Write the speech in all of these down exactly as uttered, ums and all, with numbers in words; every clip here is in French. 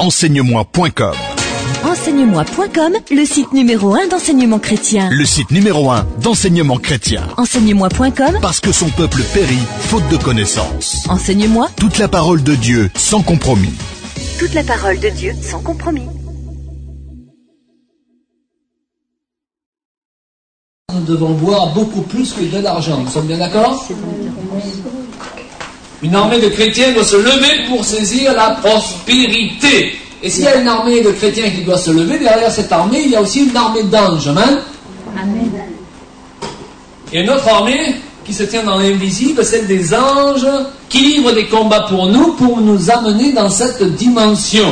enseigne-moi point com. enseigne-moi point com, le site numéro un d'enseignement chrétien. Le site numéro un d'enseignement chrétien. enseigne-moi point com, parce que son peuple périt faute de connaissances. Enseigne-moi toute la parole de Dieu sans compromis. Toute la parole de Dieu sans compromis. Nous devons voir beaucoup plus que de l'argent. Nous sommes bien d'accord ? Une armée de chrétiens doit se lever pour saisir la prospérité. Et s'il y a une armée de chrétiens qui doit se lever, derrière cette armée, il y a aussi une armée d'anges. Amen. Amen. Il y a une autre armée qui se tient dans l'invisible, celle des anges, qui livrent des combats pour nous, pour nous amener dans cette dimension.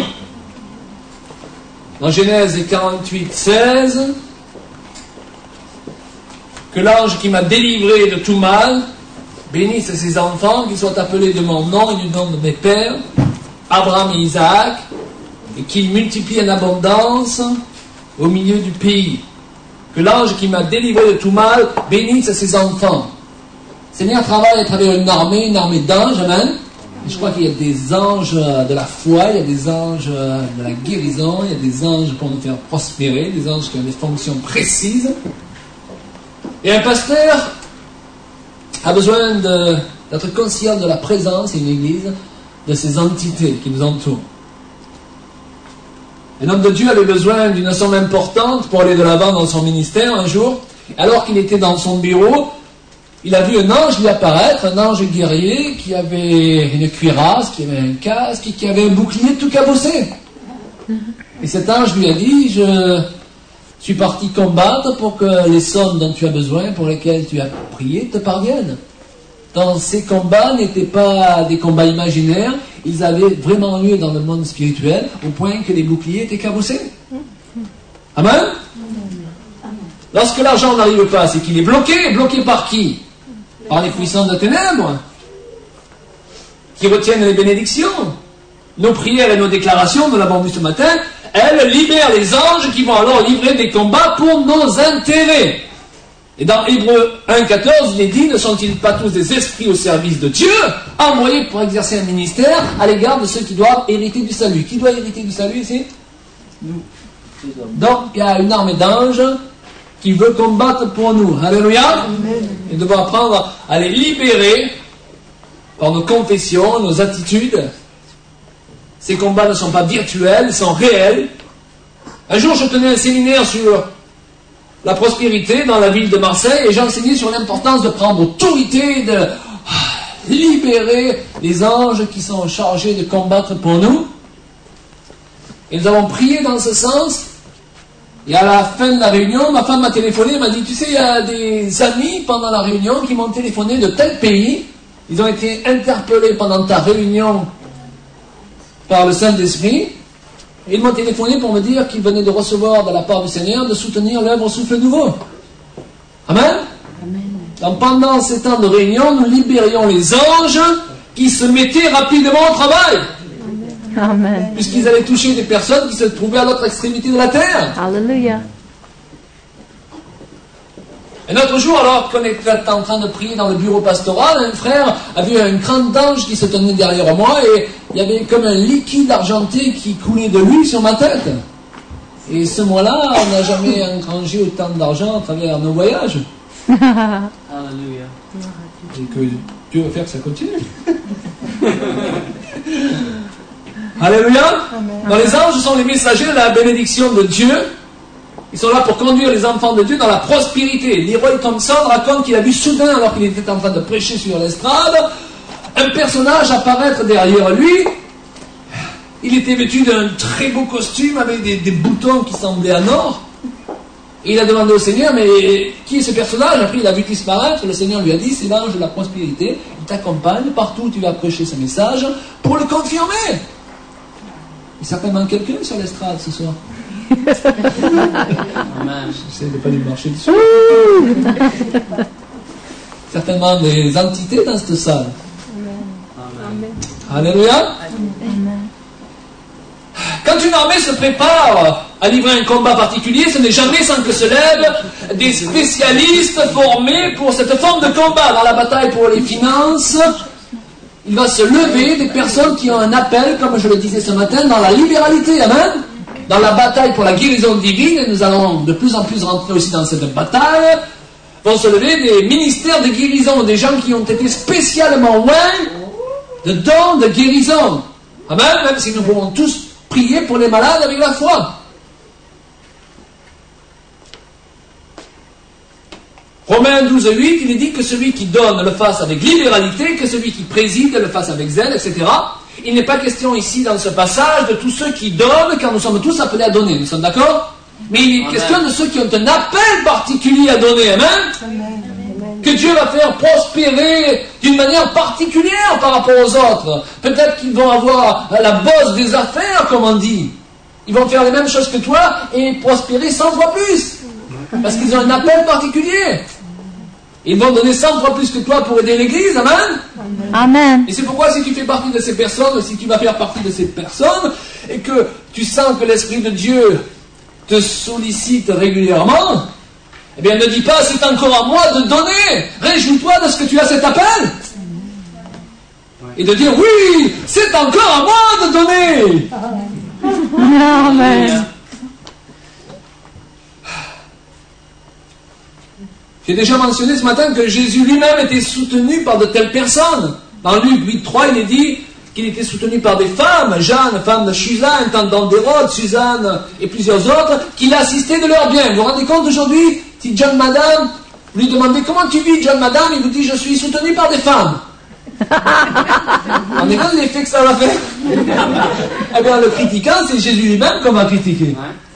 Dans Genèse quarante-huit, seize, que l'ange qui m'a délivré de tout mal bénisse ses enfants, qu'ils soient appelés de mon nom et du nom de mes pères, Abraham et Isaac, et qu'ils multiplient en abondance au milieu du pays. Que l'ange qui m'a délivré de tout mal bénisse ses enfants. Le Seigneur travaille à travers une armée, une armée d'anges, amen. Et je crois qu'il y a des anges de la foi, il y a des anges de la guérison, il y a des anges pour nous faire prospérer, des anges qui ont des fonctions précises. Et un pasteur a besoin de, d'être conscient de la présence, et une église, de ces entités qui nous entourent. Un homme de Dieu avait besoin d'une somme importante pour aller de l'avant dans son ministère un jour. Alors qu'il était dans son bureau, il a vu un ange lui apparaître, un ange guerrier qui avait une cuirasse, qui avait un casque, qui avait un bouclier tout cabossé. Et cet ange lui a dit, je suis parti combattre pour que les sommes dont tu as besoin, pour lesquelles tu as prié, te parviennent. Dans ces combats n'étaient pas des combats imaginaires, ils avaient vraiment lieu dans le monde spirituel, au point que les boucliers étaient cabossés. Amen. Lorsque l'argent n'arrive pas, c'est qu'il est bloqué. Bloqué par qui ? Par les puissances de ténèbres, qui retiennent les bénédictions. Nos prières et nos déclarations, nous l'avons vu ce matin, elles libèrent les anges qui vont alors livrer des combats pour nos intérêts. Et dans Hébreux un quatorze, il est dit, ne sont-ils pas tous des esprits au service de Dieu, envoyés pour exercer un ministère à l'égard de ceux qui doivent hériter du salut. Qui doit hériter du salut ici ? Nous. Donc, il y a une armée d'anges qui veut combattre pour nous. Alléluia. Amen. Et nous devons apprendre à les libérer par nos confessions, nos attitudes. Ces combats ne sont pas virtuels, ils sont réels. Un jour, je tenais un séminaire sur la prospérité dans la ville de Marseille et j'enseignais sur l'importance de prendre autorité, de libérer les anges qui sont chargés de combattre pour nous. Et nous avons prié dans ce sens. Et à la fin de la réunion, ma femme m'a téléphoné et m'a dit, tu sais, il y a des amis pendant la réunion qui m'ont téléphoné de tel pays. Ils ont été interpellés pendant ta réunion par le Saint-Esprit. Et ils m'ont téléphoné pour me dire qu'ils venaient de recevoir de la part du Seigneur de soutenir l'œuvre Souffle Nouveau. Amen. Amen. Donc pendant ces temps de réunion, nous libérions les anges qui se mettaient rapidement au travail. Amen. Puisqu'ils allaient toucher des personnes qui se trouvaient à l'autre extrémité de la terre. Alléluia. Un autre jour, alors qu'on était en train de prier dans le bureau pastoral, un frère a vu un grand d'ange qui se tenait derrière moi et il y avait comme un liquide argenté qui coulait de lui sur ma tête. Et ce mois-là, on n'a jamais engrangé autant d'argent à travers nos voyages. Alléluia. Et que Dieu veut faire que ça continue. Alléluia. Dans les anges, ce sont les messagers de la bénédiction de Dieu. Ils sont là pour conduire les enfants de Dieu dans la prospérité. Leroy Thompson raconte qu'il a vu soudain, alors qu'il était en train de prêcher sur l'estrade, un personnage apparaître derrière lui. Il était vêtu d'un très beau costume avec des, des boutons qui semblaient en or. Et il a demandé au Seigneur, mais qui est ce personnage ? Après, il a vu disparaître. Le Seigneur lui a dit, c'est l'ange de la prospérité. Il t'accompagne partout où tu vas prêcher ce message pour le confirmer. Il y a certainement quelqu'un sur l'estrade ce soir. J'essaie de ne pas lui marcher dessus. Certainement des entités dans cette salle. Amen. Alléluia. Amen. Quand une armée se prépare à livrer un combat particulier, ce n'est jamais sans que se lèvent des spécialistes formés pour cette forme de combat. Dans la bataille pour les finances, il va se lever des personnes qui ont un appel, comme je le disais ce matin, dans la libéralité, amen, dans la bataille pour la guérison divine, et nous allons de plus en plus rentrer aussi dans cette bataille, vont se lever des ministères de guérison, des gens qui ont été spécialement loin de dons de guérison. Amen, même si nous pouvons tous prier pour les malades avec la foi. Romains douze, huit, il est dit que celui qui donne le fasse avec libéralité, que celui qui préside le fasse avec zèle, et cetera. Il n'est pas question ici dans ce passage de tous ceux qui donnent, car nous sommes tous appelés à donner, nous sommes d'accord? Mais il est Amen. Question de ceux qui ont un appel particulier à donner, amen, amen. Que Dieu va faire prospérer d'une manière particulière par rapport aux autres. Peut-être qu'ils vont avoir la bosse des affaires, comme on dit. Ils vont faire les mêmes choses que toi et prospérer cent fois plus. Parce qu'ils ont un appel particulier. Ils vont donner cent fois plus que toi pour aider l'Église, amen. Amen. Et c'est pourquoi si tu fais partie de ces personnes, si tu vas faire partie de ces personnes, et que tu sens que l'Esprit de Dieu te sollicite régulièrement, eh bien ne dis pas c'est encore à moi de donner. Réjouis-toi de ce que tu as cet appel. Et de dire oui, c'est encore à moi de donner. Amen. J'ai déjà mentionné ce matin que Jésus lui-même était soutenu par de telles personnes. Dans Luc huit trois, il est dit qu'il était soutenu par des femmes, Jeanne, femme de Chuza, intendant d'Hérode, Suzanne et plusieurs autres, qui l'assistaient de leur bien. Vous vous rendez compte aujourd'hui, si John Madame, vous lui demandez comment tu vis John Madame, il vous dit je suis soutenu par des femmes. Vous vous rendez compte de l'effet que ça va faire? Eh bien le critiquant, c'est Jésus lui-même qu'on va critiquer.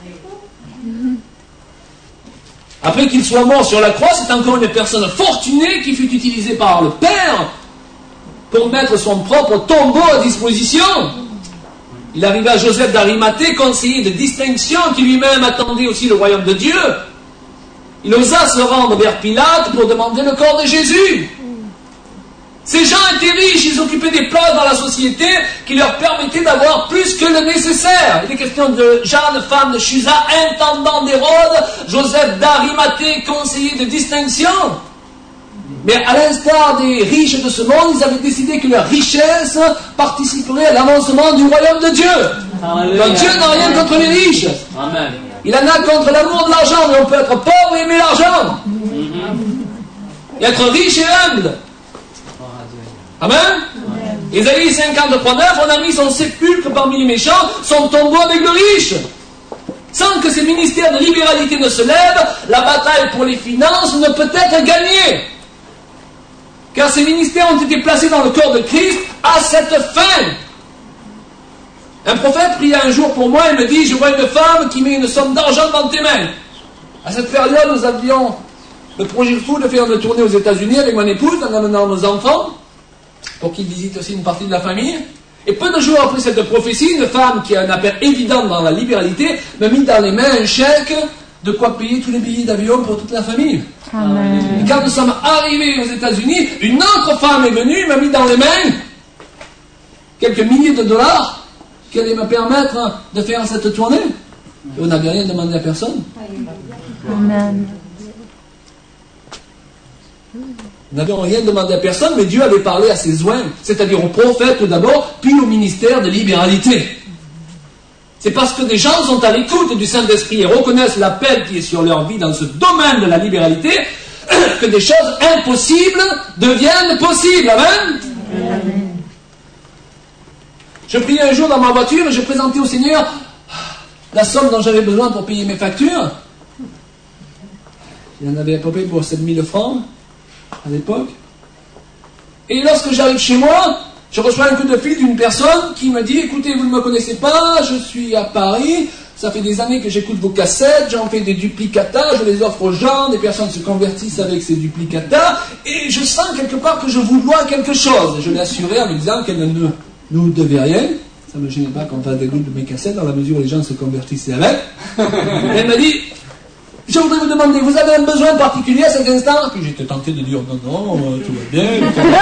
Après qu'il soit mort sur la croix, c'est encore une personne fortunée qui fut utilisée par le Père pour mettre son propre tombeau à disposition. Il arriva à Joseph d'Arimathée, conseiller de distinction, qui lui-même attendait aussi le royaume de Dieu. Il osa se rendre vers Pilate pour demander le corps de Jésus. Ces gens étaient riches, ils occupaient des places dans la société qui leur permettaient d'avoir plus que le nécessaire. Il est question de Jeanne, femme de Chuza, intendant d'Hérode, Joseph d'Arimathée, conseiller de distinction. Mais à l'instar des riches de ce monde, ils avaient décidé que leur richesse participerait à l'avancement du royaume de Dieu. Alléluia. Donc Dieu n'a rien contre les riches. Amen. Il en a contre l'amour de l'argent, mais on peut être pauvre et aimer l'argent. Mm-hmm. Et être riche et humble. Amen. Ésaïe cinquante-trois neuf, on a mis son sépulcre parmi les méchants, son tombeau avec le riche. Sans que ces ministères de libéralité ne se lèvent, la bataille pour les finances ne peut être gagnée. Car ces ministères ont été placés dans le corps de Christ à cette fin. Un prophète pria un jour pour moi et me dit, je vois une femme qui met une somme d'argent dans tes mains. À cette période, nous avions le projet fou de faire une tournée aux États-Unis avec mon épouse, en amenant nos enfants, pour qu'ils visitent aussi une partie de la famille. Et peu de jours après cette prophétie, une femme qui a un appel évident dans la libéralité me mit dans les mains un chèque de quoi payer tous les billets d'avion pour toute la famille. Amen. Et quand nous sommes arrivés aux États-Unis, une autre femme est venue, m'a mis dans les mains quelques milliers de dollars qui allaient me permettre de faire cette tournée. Et on n'avait rien demandé à personne. Amen. Nous n'avions rien demandé à personne, mais Dieu avait parlé à ses oints, c'est-à-dire aux prophètes tout d'abord, puis au ministère de libéralité. C'est parce que des gens sont à l'écoute du Saint-Esprit et reconnaissent l'appel qui est sur leur vie dans ce domaine de la libéralité, que des choses impossibles deviennent possibles. Amen. Amen. Je priais un jour dans ma voiture et je présentais au Seigneur la somme dont j'avais besoin pour payer mes factures. Il en avait à peu près pour sept mille francs à l'époque. Et lorsque j'arrive chez moi, je reçois un coup de fil d'une personne qui me dit, écoutez, vous ne me connaissez pas, je suis à Paris, ça fait des années que j'écoute vos cassettes, j'en fais des duplicata, je les offre aux gens, des personnes se convertissent avec ces duplicata, et je sens quelque part que je vous dois quelque chose. Je l'ai assuré en me disant qu'elle ne nous devait rien. Ça ne me gênait pas qu'on fasse des groupes de mes cassettes, dans la mesure où les gens se convertissaient avec. Et elle m'a dit, je voudrais vous demander, vous avez un besoin particulier à cet instant? Puis j'étais tenté de dire, non, non, tout va bien.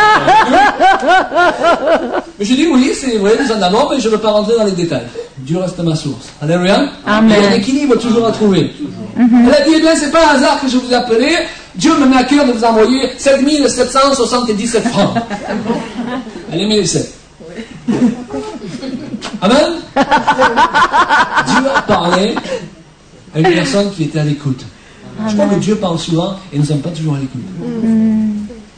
Mais j'ai dit, oui, c'est vrai, nous en avons, mais je ne veux pas rentrer dans les détails. Dieu reste ma source. Alléluia. Amen. Il y a un équilibre toujours à trouver. Mm-hmm. Elle a dit, eh bien, c'est pas un hasard que je vous ai appelé. Dieu me met à cœur de vous envoyer sept mille sept cent soixante-dix-sept francs. Elle aimait les sept. Amen. Dieu a parlé à une personne qui était à l'écoute. Je crois que Dieu parle souvent et nous ne sommes pas toujours à l'écoute. Mm.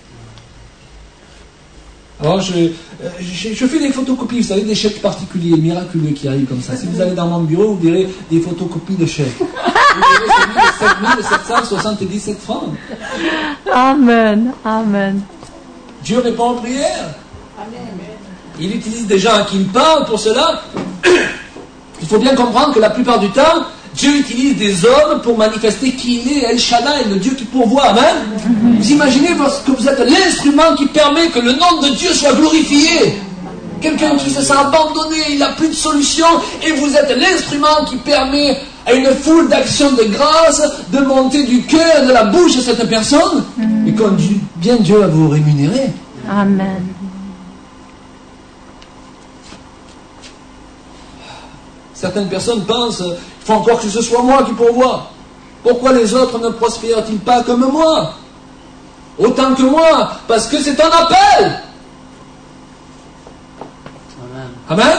Alors je, je, je fais des photocopies, vous savez, des chèques particuliers, miraculeux qui arrivent comme ça. Si vous allez dans mon bureau, vous verrez des photocopies de chèques. Vous verrez celui de sept mille sept cent soixante-dix-sept francs. Amen, amen. Dieu répond aux prières. Il utilise des gens à qui il parle pour cela. Il faut bien comprendre que la plupart du temps, Dieu utilise des hommes pour manifester qui il est, El Shaddai, le Dieu qui pourvoit. Amen. Mm-hmm. Vous imaginez que vous êtes l'instrument qui permet que le nom de Dieu soit glorifié. Quelqu'un qui se sent abandonné, il n'a plus de solution, et vous êtes l'instrument qui permet à une foule d'actions de grâce de monter du cœur, de la bouche de cette personne. Mm-hmm. Et quand bien Dieu va vous rémunérer. Amen. Certaines personnes pensent, il faut encore que ce soit moi qui pourvoie. Pourquoi les autres ne prospèrent-ils pas comme moi? Autant que moi, parce que c'est un appel. Amen. Amen.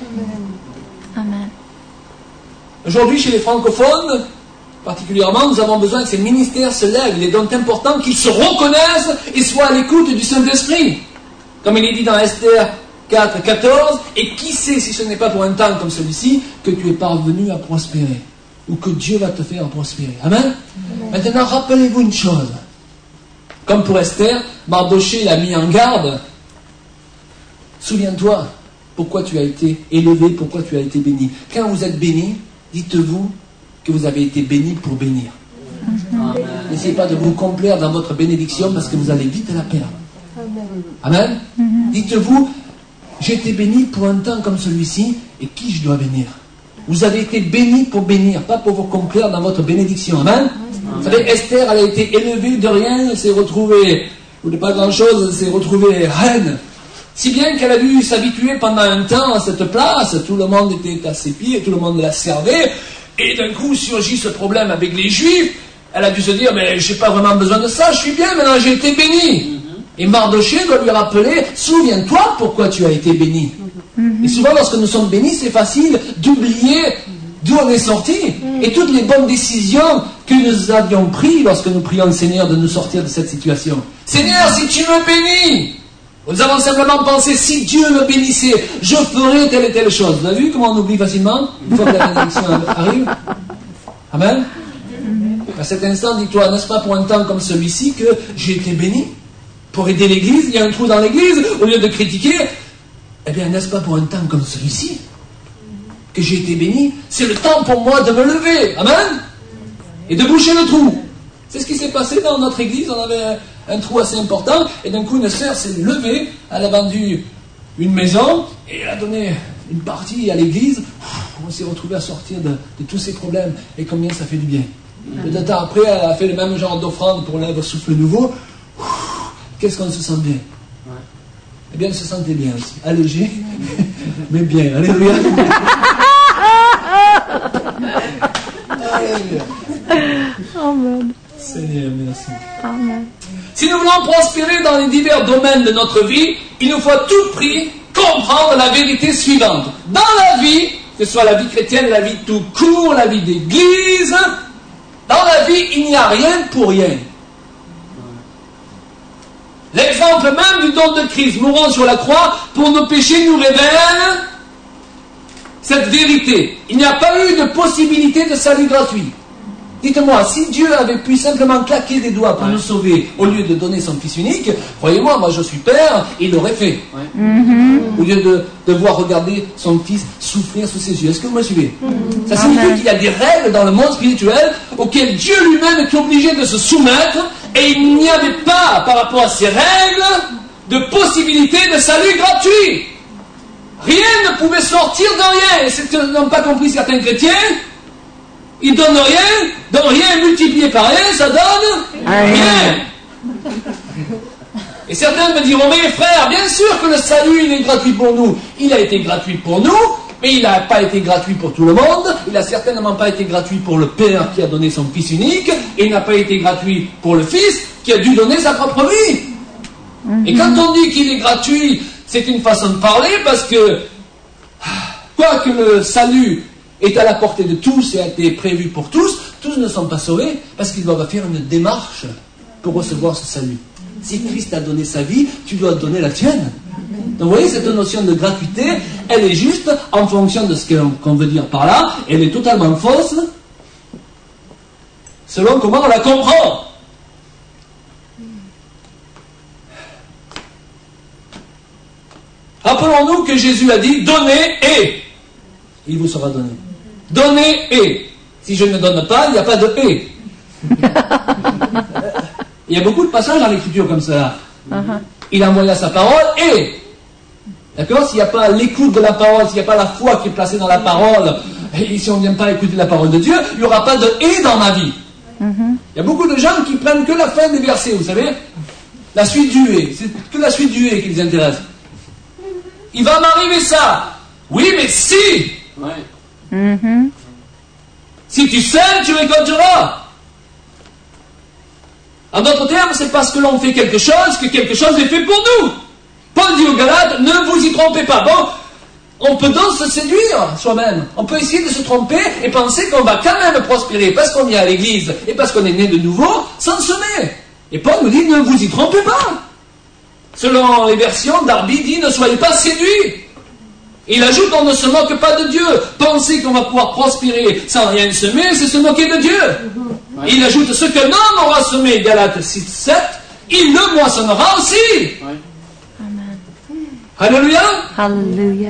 Amen. Aujourd'hui, chez les francophones, particulièrement, nous avons besoin que ces ministères se lèvent. Il est donc important qu'ils se reconnaissent et soient à l'écoute du Saint-Esprit. Comme il est dit dans Esther quatre, quatorze, et qui sait si ce n'est pas pour un temps comme celui-ci que tu es parvenu à prospérer, ou que Dieu va te faire prospérer. Amen. Amen. Maintenant, rappelez-vous une chose. Comme pour Esther, Mardoché l'a mis en garde. Souviens-toi pourquoi tu as été élevé, pourquoi tu as été béni. Quand vous êtes béni, dites-vous que vous avez été béni pour bénir. Amen. N'essayez pas de vous complaire dans votre bénédiction parce que vous allez vite la perdre. Amen. Amen. Dites-vous, j'ai été béni pour un temps comme celui-ci, et qui je dois bénir? Vous avez été béni pour bénir, pas pour vous complaire dans votre bénédiction. Amen. Amen. Vous savez, Esther, elle a été élevée de rien, elle s'est retrouvée, ou de pas grand-chose, elle s'est retrouvée reine. Si bien qu'elle a dû s'habituer pendant un temps à cette place, tout le monde était à ses pieds, tout le monde la servait, et d'un coup surgit ce problème avec les Juifs. Elle a dû se dire, mais j'ai pas vraiment besoin de ça, je suis bien, maintenant j'ai été béni. Et Mardoché doit lui rappeler, souviens-toi pourquoi tu as été béni. Mm-hmm. Et souvent, lorsque nous sommes bénis, c'est facile d'oublier d'où on est sorti. Mm-hmm. Et toutes les bonnes décisions que nous avions prises lorsque nous prions le Seigneur de nous sortir de cette situation. Seigneur, si tu me bénis, nous avons simplement pensé, si Dieu me bénissait, je ferais telle et telle chose. Vous avez vu comment on oublie facilement une fois que la bénédiction arrive? Amen. Mm-hmm. À cet instant, dis-toi, n'est-ce pas pour un temps comme celui-ci que j'ai été béni? Pour aider l'église, il y a un trou dans l'église, au lieu de critiquer, eh bien, n'est-ce pas pour un temps comme celui-ci que j'ai été béni? C'est le temps pour moi de me lever, amen, et de boucher le trou. C'est ce qui s'est passé dans notre église, on avait un, un trou assez important, et d'un coup, une sœur s'est levée, elle a vendu une maison, et elle a donné une partie à l'église. On s'est retrouvé à sortir de, de tous ces problèmes, et combien ça fait du bien. Peu de temps après, elle a fait le même genre d'offrande pour l'œuvre Souffle Nouveau. Qu'est-ce qu'on se sent bien? Ouais. Eh bien, elle se sentait bien aussi. Allégé, mais bien. Alléluia. Alléluia. Amen. Seigneur, merci. Amen. Si nous voulons prospérer dans les divers domaines de notre vie, il nous faut à tout prix comprendre la vérité suivante. Dans la vie, que ce soit la vie chrétienne, la vie tout court, la vie d'église, dans la vie, il n'y a rien pour rien. L'exemple même du don de Christ mourant sur la croix pour nos péchés nous révèle cette vérité. Il n'y a pas eu de possibilité de salut gratuit. Dites-moi, si Dieu avait pu simplement claquer des doigts pour ouais. nous sauver au lieu de donner son Fils unique, croyez-moi, moi je suis père, il l'aurait fait. Ouais. Mm-hmm. Au lieu de devoir regarder son Fils souffrir sous ses yeux. Est-ce que vous me suivez? Mm-hmm. Ça signifie Amen. Qu'il y a des règles dans le monde spirituel auxquelles Dieu lui-même est obligé de se soumettre, et il n'y avait pas, par rapport à ces règles, de possibilité de salut gratuit. Rien ne pouvait sortir de rien. Et c'est n'ont pas compris certains chrétiens. Ils donnent rien, donc rien multiplié par rien, ça donne rien. Et certains me diront, mais frère, bien sûr que le salut, il est gratuit pour nous. Il a été gratuit pour nous, mais il n'a pas été gratuit pour tout le monde. Il n'a certainement pas été gratuit pour le Père qui a donné son Fils unique, et il n'a pas été gratuit pour le Fils qui a dû donner sa propre vie. Mm-hmm. Et quand on dit qu'il est gratuit, C'est une façon de parler parce que, quoique le salut est à la portée de tous et a été prévu pour tous, tous ne sont pas sauvés parce qu'ils doivent faire une démarche pour recevoir ce salut. Si Christ a donné sa vie, tu dois donner la tienne. Donc vous voyez, cette notion de gratuité, elle est juste en fonction de ce qu'on veut dire par là, elle est totalement fausse selon comment on la comprend. Rappelons-nous que Jésus a dit « Donnez et il vous sera donné ». Donnez et. Si je ne donne pas, il n'y a pas de et. Il y a beaucoup de passages dans l'Écriture comme ça. Uh-huh. Il envoya sa parole et. D'accord? S'il n'y a pas l'écoute de la parole, s'il n'y a pas la foi qui est placée dans la parole, et si on ne vient pas écouter la parole de Dieu, il n'y aura pas de et dans ma vie. Uh-huh. Il y a beaucoup de gens qui prennent que la fin des versets, vous savez? La suite du et. C'est que la suite du et qui les intéresse. Il va m'arriver ça. Oui, mais si. Ouais. Mm-hmm. Si tu sèmes, tu récolteras. En d'autres termes, c'est parce que l'on fait quelque chose que quelque chose est fait pour nous. Paul dit aux Galates, ne vous y trompez pas. Bon, on peut donc se séduire soi-même. On peut essayer de se tromper et penser qu'on va quand même prospérer parce qu'on est à l'église et parce qu'on est né de nouveau, sans semer. Et Paul nous dit, ne vous y trompez pas. Selon les versions, Darby dit, ne soyez pas séduits. Il ajoute, on ne se moque pas de Dieu. Penser qu'on va pouvoir prospérer sans rien semer, c'est se moquer de Dieu. Ouais. Il ajoute, ce qu'un homme aura semé, Galates six, sept, il le moissonnera aussi. Ouais. Amen. Alléluia. Alléluia.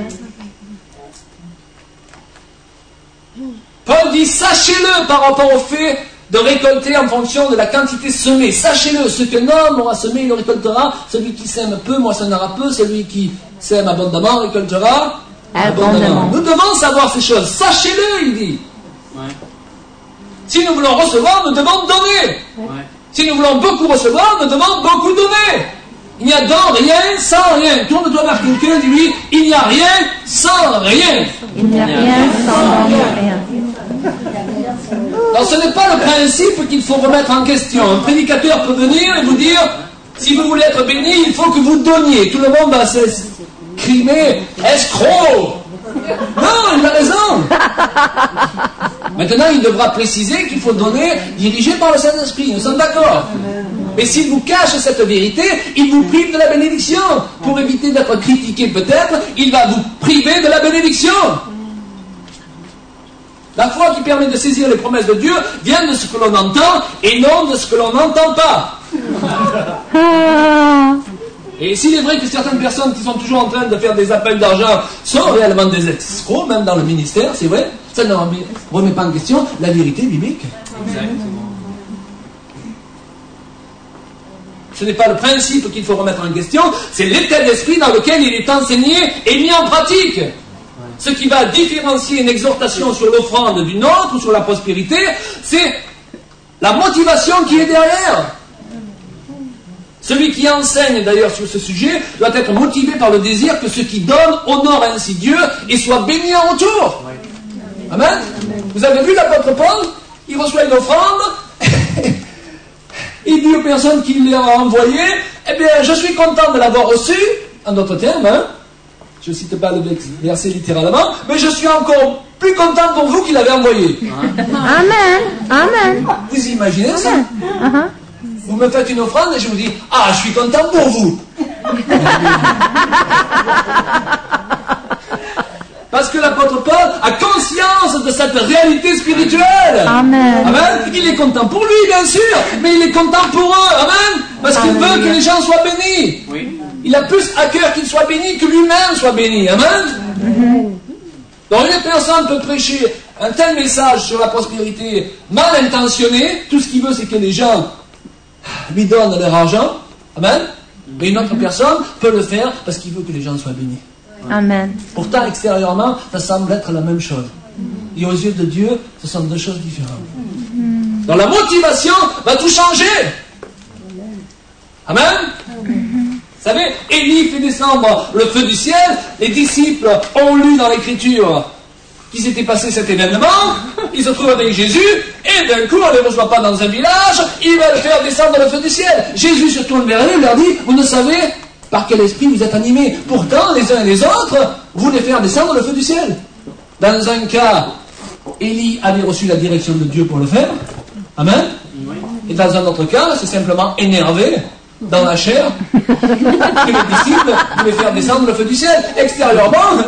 Paul dit, sachez-le par rapport au fait de récolter en fonction de la quantité semée. Sachez-le, ce qu'un homme aura semé, il le récoltera. Celui qui sème peu, moissonnera peu. Celui qui sème abondamment, récoltera abondamment. abondamment. Nous devons savoir ces choses. Sachez-le, il dit. Ouais. Si nous voulons recevoir, nous devons donner. Ouais. Si nous voulons beaucoup recevoir, nous devons beaucoup donner. Il n'y a dans rien sans rien. Tourne-toi vers quelqu'un, dis-lui, il n'y a rien sans rien. Il n'y a rien sans rien. Alors ce n'est pas le principe qu'il faut remettre en question. Un prédicateur peut venir et vous dire, si vous voulez être béni, il faut que vous donniez. Tout le monde va s'exprimer, escroc. Non, il a raison. Maintenant, il devra préciser qu'il faut donner dirigé par le Saint-Esprit. Nous sommes d'accord. Mais s'il vous cache cette vérité, il vous prive de la bénédiction. Pour éviter d'être critiqué peut-être, il va vous priver de la bénédiction. La foi qui permet de saisir les promesses de Dieu vient de ce que l'on entend et non de ce que l'on n'entend pas. Et s'il est vrai que certaines personnes qui sont toujours en train de faire des appels d'argent sont réellement des escrocs, même dans le ministère, c'est vrai, ça ne remet pas en question la vérité biblique. Exactement. Ce n'est pas le principe qu'il faut remettre en question, c'est l'état d'esprit dans lequel il est enseigné et mis en pratique. Ce qui va différencier une exhortation sur l'offrande d'une autre ou sur la prospérité, c'est la motivation qui est derrière. Celui qui enseigne d'ailleurs sur ce sujet doit être motivé par le désir que ceux qui donnent honorent ainsi Dieu et soient bénis en retour. Amen. Vous avez vu l'apôtre Paul? Il reçoit une offrande. Il dit aux personnes qui lui ont envoyé, eh bien, je suis content de l'avoir reçu, en d'autres termes, hein. Je ne cite pas le verset littéralement, mais je suis encore plus content pour vous qu'il l'avez envoyé. Amen. Amen. Vous imaginez ça? Uh-huh. Vous me faites une offrande et je vous dis, ah, je suis content pour vous. Parce que l'apôtre Paul a conscience de cette réalité spirituelle. Amen. Amen. Il est content pour lui, bien sûr, mais il est content pour eux. Amen. Parce qu'il veut que les gens soient bénis. Oui. Il a plus à cœur qu'il soit béni que lui-même soit béni. Amen. Mm-hmm. Donc une personne peut prêcher un tel message sur la prospérité mal intentionné. Tout ce qu'il veut, c'est que les gens lui donnent leur argent. Amen. Mais une autre personne peut le faire parce qu'il veut que les gens soient bénis. Amen. Pourtant, extérieurement, ça semble être la même chose. Et aux yeux de Dieu, ce sont deux choses différentes. Mm-hmm. Donc la motivation va tout changer. Amen. Mm-hmm. Vous savez, Élie fait descendre le feu du ciel. Les disciples ont lu dans l'Écriture qu'il s'était passé cet événement. Ils se trouvent avec Jésus. Et d'un coup, on ne les reçoit pas dans un village. Il va le faire descendre le feu du ciel. Jésus se tourne vers eux et leur dit, vous ne savez Par quel esprit vous êtes animés? Pourtant, les uns et les autres voulaient faire descendre le feu du ciel. Dans un cas, Élie avait reçu la direction de Dieu pour le faire. Amen. Et dans un autre cas, c'est simplement énervé dans la chair que les disciples voulaient faire descendre le feu du ciel. Extérieurement,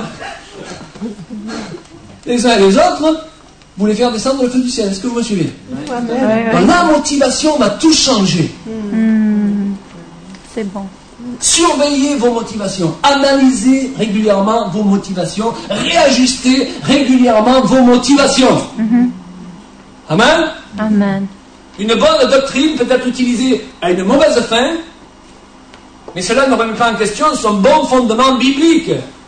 les uns et les autres voulaient faire descendre le feu du ciel. Est-ce que vous me suivez? Donc, la motivation va tout changer. Hmm. C'est bon. Surveillez vos motivations, analysez régulièrement vos motivations, réajustez régulièrement vos motivations. Mm-hmm. Amen. Amen. Une bonne doctrine peut être utilisée à une mauvaise fin, mais cela ne remet pas en question son bon fondement biblique.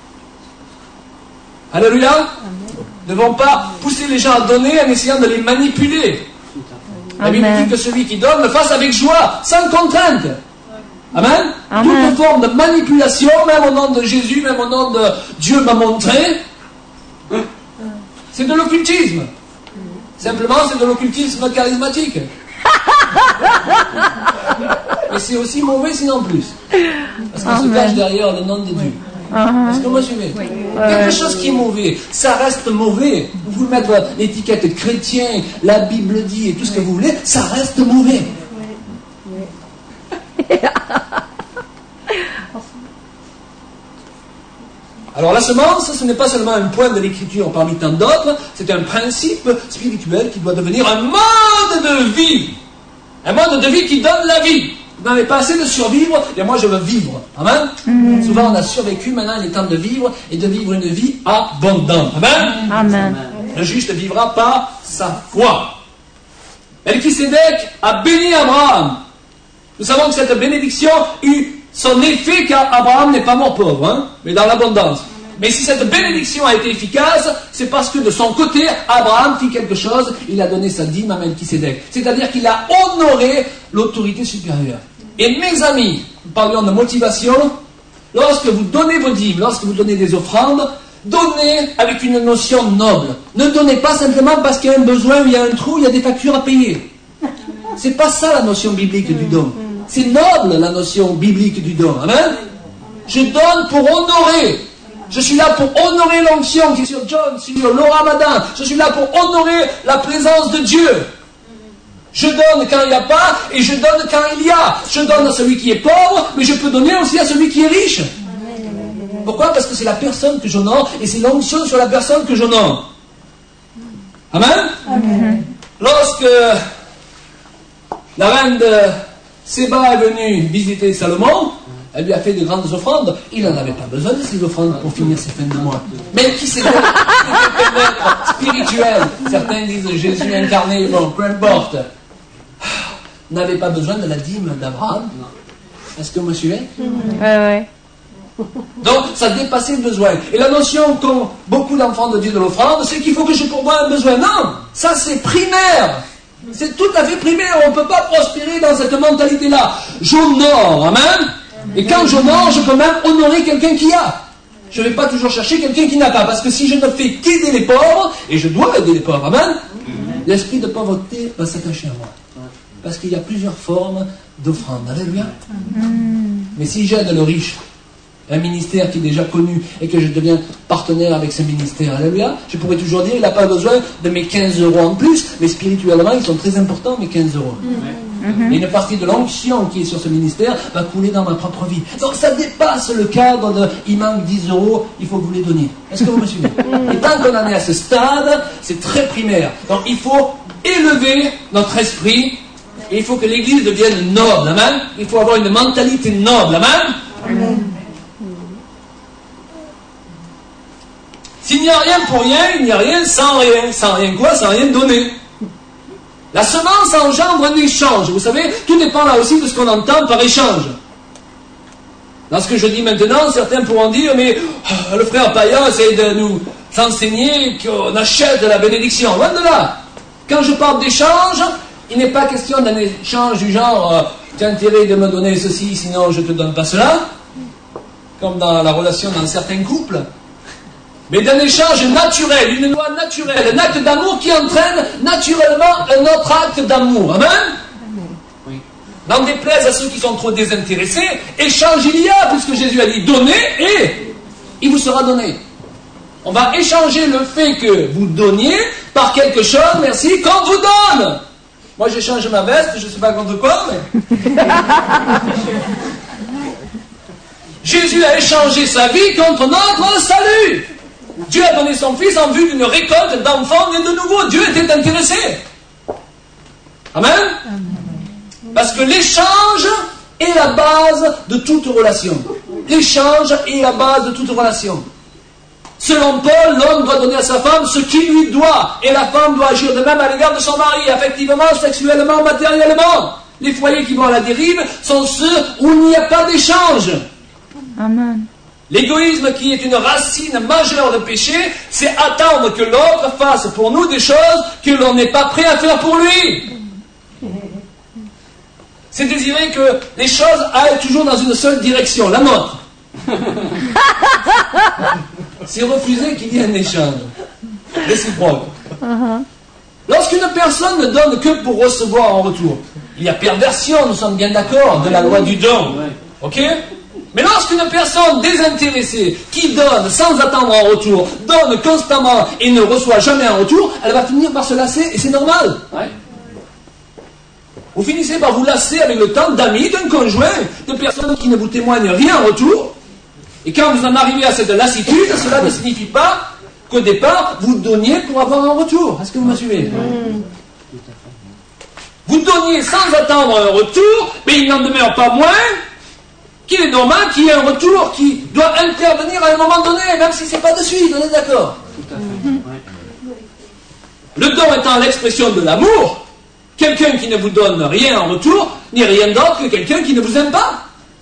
Alléluia. Nous ne devons pas pousser les gens à donner en essayant de les manipuler. La Bible dit que celui qui donne le fasse avec joie, sans contrainte. Amen. Amen. Toute forme de manipulation, même au nom de Jésus, même au nom de Dieu m'a montré, c'est de l'occultisme. Simplement, c'est de l'occultisme charismatique. Mais c'est aussi mauvais sinon plus. Parce qu'on se cache derrière le nom de Dieu. Uh-huh. Est-ce que vous me suivez? Oui. Quelque chose qui est mauvais, ça reste mauvais. Vous pouvez mettre l'étiquette chrétien, la Bible dit et tout ce que vous voulez, ça reste mauvais. Alors la semence, ce n'est pas seulement un point de l'écriture parmi tant d'autres, c'est un principe spirituel qui doit devenir un mode de vie. Un mode de vie qui donne la vie. Vous n'avez pas assez de survivre, et moi je veux vivre. Amen. Mm. Souvent on a survécu, maintenant il est temps de vivre, et de vivre une vie abondante. Amen. Amen. Le juste vivra par sa foi. Melchisédek a béni Abraham. Nous savons que cette bénédiction eut son effet car Abraham n'est pas mort pauvre, hein, mais dans l'abondance. Mais si cette bénédiction a été efficace, c'est parce que de son côté, Abraham fit quelque chose, il a donné sa dîme à Melchisédek. C'est-à-dire qu'il a honoré l'autorité supérieure. Et mes amis, nous parlions de motivation, lorsque vous donnez vos dîmes, lorsque vous donnez des offrandes, donnez avec une notion noble. Ne donnez pas simplement parce qu'il y a un besoin, il y a un trou, il y a des factures à payer. C'est pas ça la notion biblique du don. C'est noble la notion biblique du don. Amen. Je donne pour honorer. Je suis là pour honorer l'onction qui est sur John, sur Laura Madin. Je suis là pour honorer la présence de Dieu. Je donne quand il n'y a pas et je donne quand il y a. Je donne à celui qui est pauvre, mais je peux donner aussi à celui qui est riche. Pourquoi? Parce que c'est la personne que j'honore et c'est l'onction sur la personne que j'honore. Amen. Amen. Lorsque la reine de Séba est venue visiter Salomon, elle lui a fait de grandes offrandes. Il n'en avait pas besoin de ces offrandes pour finir ses fins de mois. Mais qui c'est spirituel? Certains disent Jésus incarné, bon, peu importe. N'avait pas besoin de la dîme d'Abraham. Est-ce que vous me suivez? Oui, oui. Donc, ça dépassait le besoin. Et la notion qu'ont beaucoup d'enfants de Dieu de l'offrande, c'est qu'il faut que je pourvoie un besoin. Non, ça c'est primaire. C'est tout à fait primaire. On ne peut pas prospérer dans cette mentalité-là. J'honore, amen. Et quand j'honore, je peux même honorer quelqu'un qui a. Je ne vais pas toujours chercher quelqu'un qui n'a pas. Parce que si je ne fais qu'aider les pauvres, et je dois aider les pauvres, amen, l'esprit de pauvreté va s'attacher à moi. Parce qu'il y a plusieurs formes d'offrande. Alléluia. Mais si j'aide le riche, un ministère qui est déjà connu, et que je deviens partenaire avec ce ministère, alléluia, je pourrais toujours dire, il n'a pas besoin de mes quinze euros en plus, mais spirituellement, ils sont très importants, mes quinze euros. Mm-hmm. Et une partie de l'onction qui est sur ce ministère va couler dans ma propre vie. Donc ça dépasse le cadre de, il manque dix euros, il faut que vous les donniez. Est-ce que vous me suivez? Et tant qu'on en est à ce stade, c'est très primaire. Donc il faut élever notre esprit, et il faut que l'Église devienne noble, amen. Il faut avoir une mentalité noble, amen. Amen. S'il n'y a rien pour rien, il n'y a rien sans rien. Sans rien quoi? Sans rien donner. La semence engendre un échange. Vous savez, tout dépend là aussi de ce qu'on entend par échange. Dans ce que je dis maintenant, certains pourront dire, mais oh, le frère Payan essaie de nous enseigner qu'on achète la bénédiction. Loin de là. Quand je parle d'échange, il n'est pas question d'un échange du genre, euh, tu as intérêt de me donner ceci, sinon je ne te donne pas cela. Comme dans la relation dans certains couples. Mais d'un échange naturel, une loi naturelle, un acte d'amour qui entraîne naturellement un autre acte d'amour. Amen? Oui. N'en déplaise à ceux qui sont trop désintéressés, échange il y a, puisque Jésus a dit donnez et il vous sera donné. On va échanger le fait que vous donniez par quelque chose, merci, qu'on vous donne. Moi j'échange ma veste, je ne sais pas contre quoi, mais... Jésus a échangé sa vie contre notre salut. Dieu a donné son Fils en vue d'une récolte d'enfants nés de nouveau. Dieu était intéressé. Amen. Parce que l'échange est la base de toute relation. L'échange est la base de toute relation. Selon Paul, l'homme doit donner à sa femme ce qu'il lui doit, et la femme doit agir de même à l'égard de son mari, affectivement, sexuellement, matériellement. Les foyers qui vont à la dérive sont ceux où il n'y a pas d'échange. Amen. L'égoïsme, qui est une racine majeure de péché, c'est attendre que l'autre fasse pour nous des choses que l'on n'est pas prêt à faire pour lui. C'est désirer que les choses aillent toujours dans une seule direction, la nôtre. C'est refuser qu'il y ait un échange réciproque. Uh-huh. Lorsqu'une personne ne donne que pour recevoir en retour, il y a perversion, nous sommes bien d'accord, de la loi du don. Ok ? Mais lorsqu'une personne désintéressée, qui donne sans attendre en retour, donne constamment et ne reçoit jamais en retour, elle va finir par se lasser, et c'est normal. Ouais. Vous finissez par vous lasser avec le temps d'amis, d'un conjoint, de personnes qui ne vous témoignent rien en retour. Et quand vous en arrivez à cette lassitude, cela ne signifie pas qu'au départ, vous donniez pour avoir un retour. Est-ce que vous me suivez ? Mmh. Vous donniez sans attendre un retour, mais il n'en demeure pas moins qu'il est normal qu'il y ait un retour qui doit intervenir à un moment donné, même si ce n'est pas de suite, on est d'accord ? Mmh. Le don étant l'expression de l'amour, quelqu'un qui ne vous donne rien en retour n'est rien d'autre que quelqu'un qui ne vous aime pas.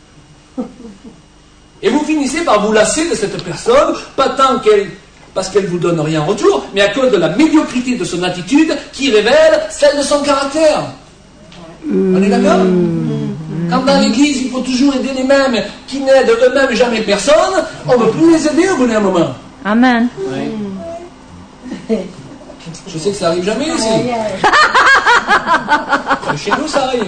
Et vous finissez par vous lasser de cette personne, pas tant qu'elle, parce qu'elle ne vous donne rien en retour, mais à cause de la médiocrité de son attitude qui révèle celle de son caractère. On est d'accord ? Quand dans l'église, il faut toujours aider les mêmes qui n'aident eux-mêmes jamais personne, on ne veut plus les aider au bout d'un moment. Amen. Oui. Je sais que ça arrive jamais ici. Chez nous, ça arrive.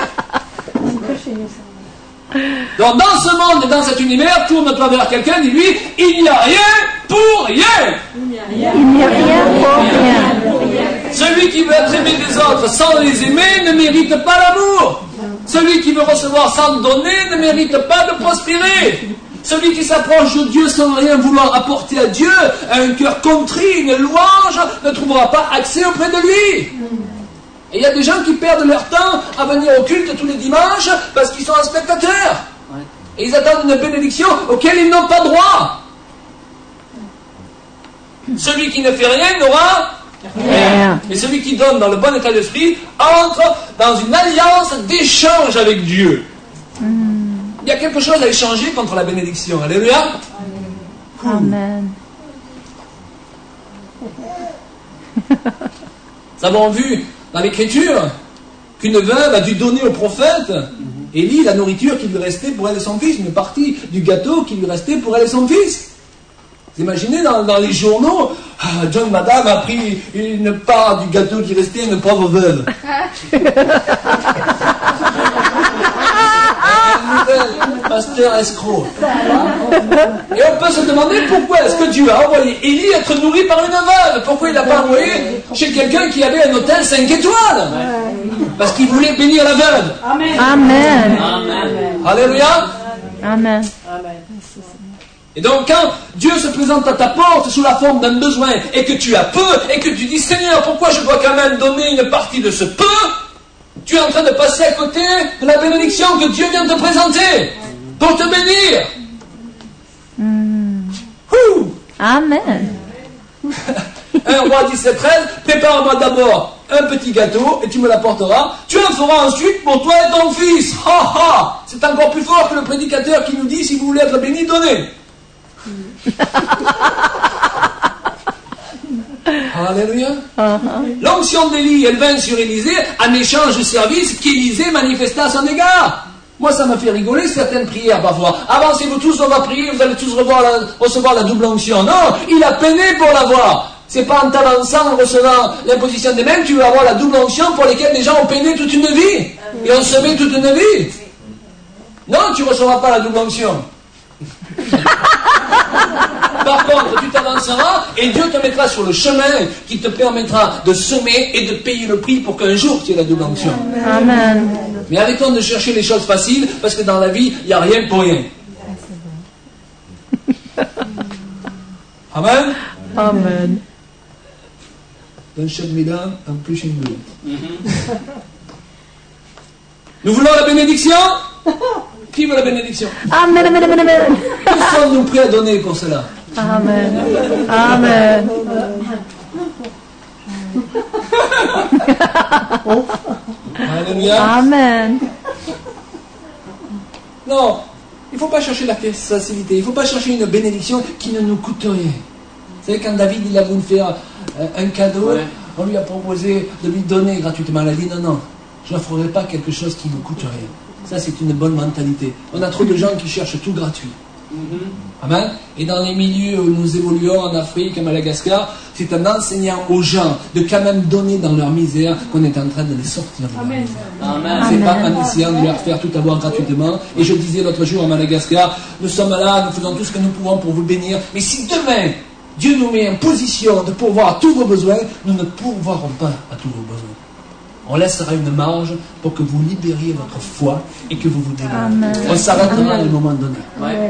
Donc, dans ce monde et dans cet univers, tourne-toi vers quelqu'un, dis-lui, il n'y a rien pour rien. Il n'y a rien pour rien. Celui qui veut être aimé des autres sans les aimer ne mérite pas l'amour. Celui qui veut recevoir sans donner ne mérite pas de prospérer. Celui qui s'approche de Dieu sans rien vouloir apporter à Dieu, un cœur contrit, une louange, ne trouvera pas accès auprès de lui. Et il y a des gens qui perdent leur temps à venir au culte tous les dimanches parce qu'ils sont un spectateur. Et ils attendent une bénédiction auquel ils n'ont pas droit. Celui qui ne fait rien n'aura rien. Et celui qui donne dans le bon état d'esprit entre dans une alliance d'échange avec Dieu. Il y a quelque chose à échanger contre la bénédiction. Alléluia. Amen. Nous avons vu dans l'Écriture qu'une veuve a dû donner au prophète Élie la nourriture qui lui restait pour elle et son fils, une partie du gâteau qui lui restait pour elle et son fils. Vous imaginez dans, dans les journaux, ah, John Madame a pris une part du gâteau qui restait à une pauvre veuve. Pasteur escroc. Et on peut se demander pourquoi est-ce que Dieu a envoyé Élie être nourri par une veuve. Pourquoi il n'a pas envoyé chez quelqu'un qui avait un hôtel cinq étoiles? Parce qu'il voulait bénir la veuve. Amen. Amen. Amen. Alléluia. Amen. Et donc quand Dieu se présente à ta porte sous la forme d'un besoin et que tu as peu et que tu dis Seigneur, pourquoi je dois quand même donner une partie de ce peu, tu es en train de passer à côté de la bénédiction que Dieu vient te présenter pour te bénir. Mm. Amen. un Roi dix-sept treize, prépare-moi d'abord un petit gâteau et tu me l'apporteras. Tu en feras ensuite pour toi et ton fils. Ha ha. C'est encore plus fort que le prédicateur qui nous dit si vous voulez être béni, donnez. Alléluia. Uh-huh. L'onction d'Élie, elle vint sur Élisée en échange du service qu'Élisée manifesta à son égard. Moi, ça m'a fait rigoler certaines prières parfois. Avancez-vous tous, on va prier, vous allez tous revoir la, recevoir la double onction. Non, il a peiné pour l'avoir. C'est pas en t'avançant, en recevant l'imposition des mains, que tu vas avoir la double onction pour laquelle les gens ont peiné toute une vie et ont semé toute une vie. Non, tu ne recevras pas la double onction. Par contre, tu t'avanceras et Dieu te mettra sur le chemin qui te permettra de semer et de payer le prix pour qu'un jour tu aies la double onction. Amen. Mais arrêtons de chercher les choses faciles parce que dans la vie, il n'y a rien pour rien. Amen. Amen. D'un chef Milan, un plus chez nous. Nous voulons la bénédiction? Qui veut la bénédiction? Amen, amen, amen, amen. Nous sommes-nous prêts à donner pour cela? Amen. Amen. Alléluia. Amen. Non, il ne faut pas chercher la facilité. Il ne faut pas chercher une bénédiction qui ne nous coûte rien. Vous savez, quand David il a voulu faire un cadeau, ouais. On lui a proposé de lui donner gratuitement. Il a dit non, non, je n'offrirai pas quelque chose qui ne coûte rien. Ça, c'est une bonne mentalité. On a trop de gens qui cherchent tout gratuit. Mm-hmm. Amen. Et dans les milieux où nous évoluons en Afrique, à Madagascar, c'est en enseignant aux gens de quand même donner dans leur misère qu'on est en train de les sortir de leur misère. Amen. C'est pas en essayant de leur faire tout avoir gratuitement. Et je disais l'autre jour à Madagascar, nous sommes là, nous faisons tout ce que nous pouvons pour vous bénir. Mais si demain, Dieu nous met en position de pourvoir à tous vos besoins, nous ne pourvoirons pas à tous vos besoins. On laissera une marge pour que vous libériez votre foi et que vous vous délivrez. On s'arrêtera à un moment donné. Ouais.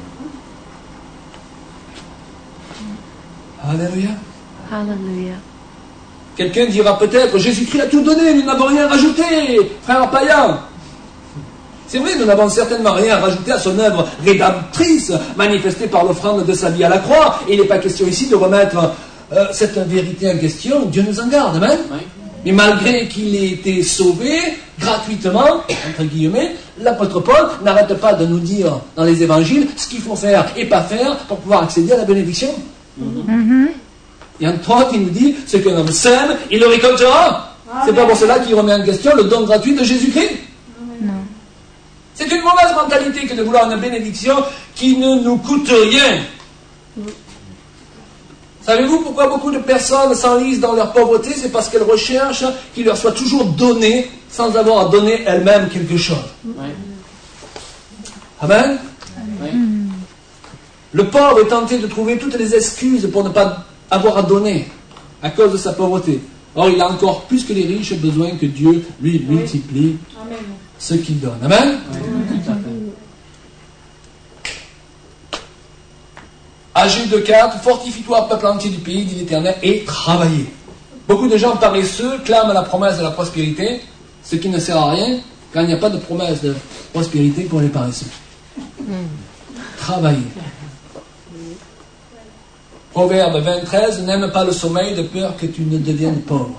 Alléluia. Alléluia. Quelqu'un dira peut-être, Jésus-Christ a tout donné, nous n'avons rien rajouté, frère païen. C'est vrai, nous n'avons certainement rien rajouté à son œuvre rédemptrice, manifestée par l'offrande de sa vie à la croix. Et il n'est pas question ici de remettre euh, cette vérité en question. Dieu nous en garde, amen. Oui. Mais malgré qu'il ait été sauvé gratuitement, entre guillemets, l'apôtre Paul n'arrête pas de nous dire dans les évangiles ce qu'il faut faire et pas faire pour pouvoir accéder à la bénédiction. Mm-hmm. Et entre autres, il nous dit, ce qu'un homme sème, il le récoltera. C'est pas pour cela qu'il remet en question le don gratuit de Jésus-Christ. Non. C'est une mauvaise mentalité que de vouloir une bénédiction qui ne nous coûte rien. Savez-vous pourquoi beaucoup de personnes s'enlisent dans leur pauvreté? C'est parce qu'elles recherchent qu'il leur soit toujours donné sans avoir à donner elles-mêmes quelque chose. Oui. Amen. Oui. Le pauvre est tenté de trouver toutes les excuses pour ne pas avoir à donner à cause de sa pauvreté. Or, il a encore plus que les riches besoin que Dieu lui multiplie oui. ce qu'il donne. Amen. Oui. Agé deux quatre, fortifie-toi, peuple entier du pays, dit l'Éternel, et travaillez. Beaucoup de gens paresseux clament la promesse de la prospérité, ce qui ne sert à rien, car il n'y a pas de promesse de prospérité pour les paresseux. Mm. Travaillez. Proverbe vingt treize, n'aime pas le sommeil de peur que tu ne deviennes pauvre.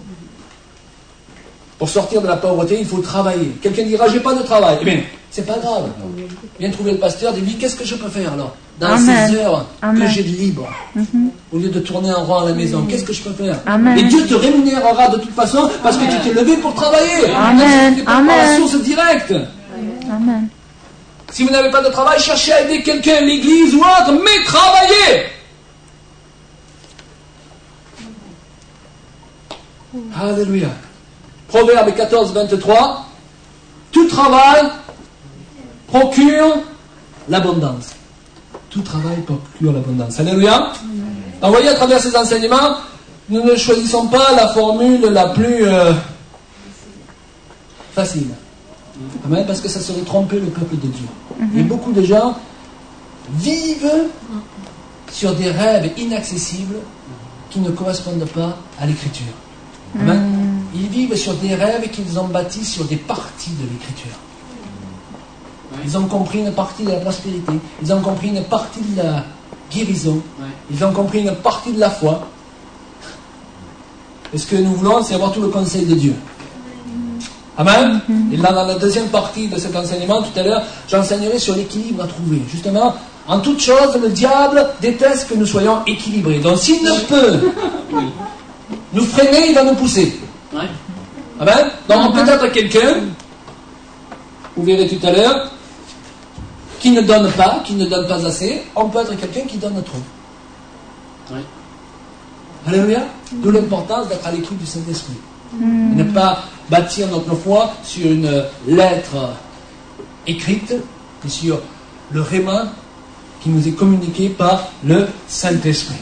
Pour sortir de la pauvreté, il faut travailler. Quelqu'un dira, j'ai pas de travail. Eh bien, c'est pas grave. Viens trouver le pasteur, dis-lui, qu'est-ce que je peux faire alors? Dans Amen. Ces heures Amen. Que j'ai de libre, mm-hmm. au lieu de tourner en rond à la maison, qu'est-ce que je peux faire? Amen. Et Dieu te rémunérera de toute façon parce Amen. Que tu t'es levé pour travailler. Amen. C'est pas la source directe. Amen. Si vous n'avez pas de travail, cherchez à aider quelqu'un, l'église ou autre, mais travaillez. Alléluia. Proverbe quatorze vingt-trois. Tout travail procure l'abondance. Tout travail procure l'abondance. Alléluia. Alors, voyez, à travers ces enseignements, nous ne choisissons pas la formule la plus euh, facile. Amen, parce que ça serait tromper le peuple de Dieu. Mm-hmm. Et beaucoup de gens vivent sur des rêves inaccessibles qui ne correspondent pas à l'Écriture. Amen. Mm. Ils vivent sur des rêves qu'ils ont bâtis sur des parties de l'Écriture. Ils ont compris une partie de la prospérité, ils ont compris une partie de la guérison, ils ont compris une partie de la foi. Et ce que nous voulons, c'est avoir tout le conseil de Dieu. Amen. Et là, dans la deuxième partie de cet enseignement, tout à l'heure, j'enseignerai sur l'équilibre à trouver. Justement, en toute chose, le diable déteste que nous soyons équilibrés. Donc, s'il ne peut nous freiner, il va nous pousser. Amen. Donc, on peut être quelqu'un, vous verrez tout à l'heure, qui ne donne pas, qui ne donne pas assez. On peut être quelqu'un qui donne trop. Oui. Alléluia. D'où l'importance d'être à l'écoute du Saint-Esprit. Mm. Et ne pas bâtir notre foi sur une lettre écrite, mais sur le réma qui nous est communiqué par le Saint-Esprit.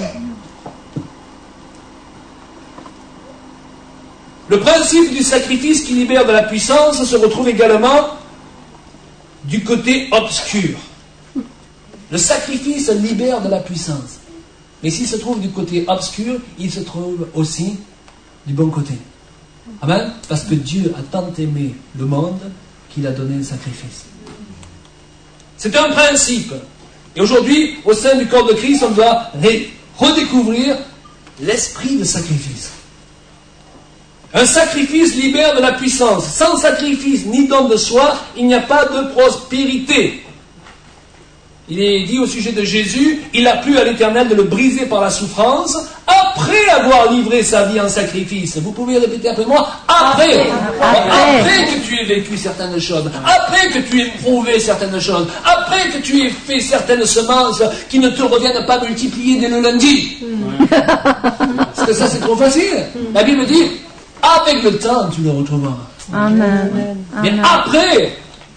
Le principe du sacrifice qui libère de la puissance se retrouve également du côté obscur. Le sacrifice libère de la puissance. Mais s'il se trouve du côté obscur, il se trouve aussi du bon côté. Amen. Parce que Dieu a tant aimé le monde qu'il a donné un sacrifice. C'est un principe. Et aujourd'hui, au sein du corps de Christ, on doit redécouvrir l'esprit de sacrifice. Un sacrifice libère de la puissance. Sans sacrifice ni don de soi, il n'y a pas de prospérité. Il est dit au sujet de Jésus, il a plu à l'Éternel de le briser par la souffrance, après avoir livré sa vie en sacrifice. Vous pouvez répéter après moi, après, après, après que tu aies vécu certaines choses, après que tu aies prouvé certaines choses, après que tu aies fait certaines semences qui ne te reviennent pas multipliées dès le lundi. Parce que ça c'est trop facile. La Bible dit, avec le temps tu le retrouveras. Amen. Mais après,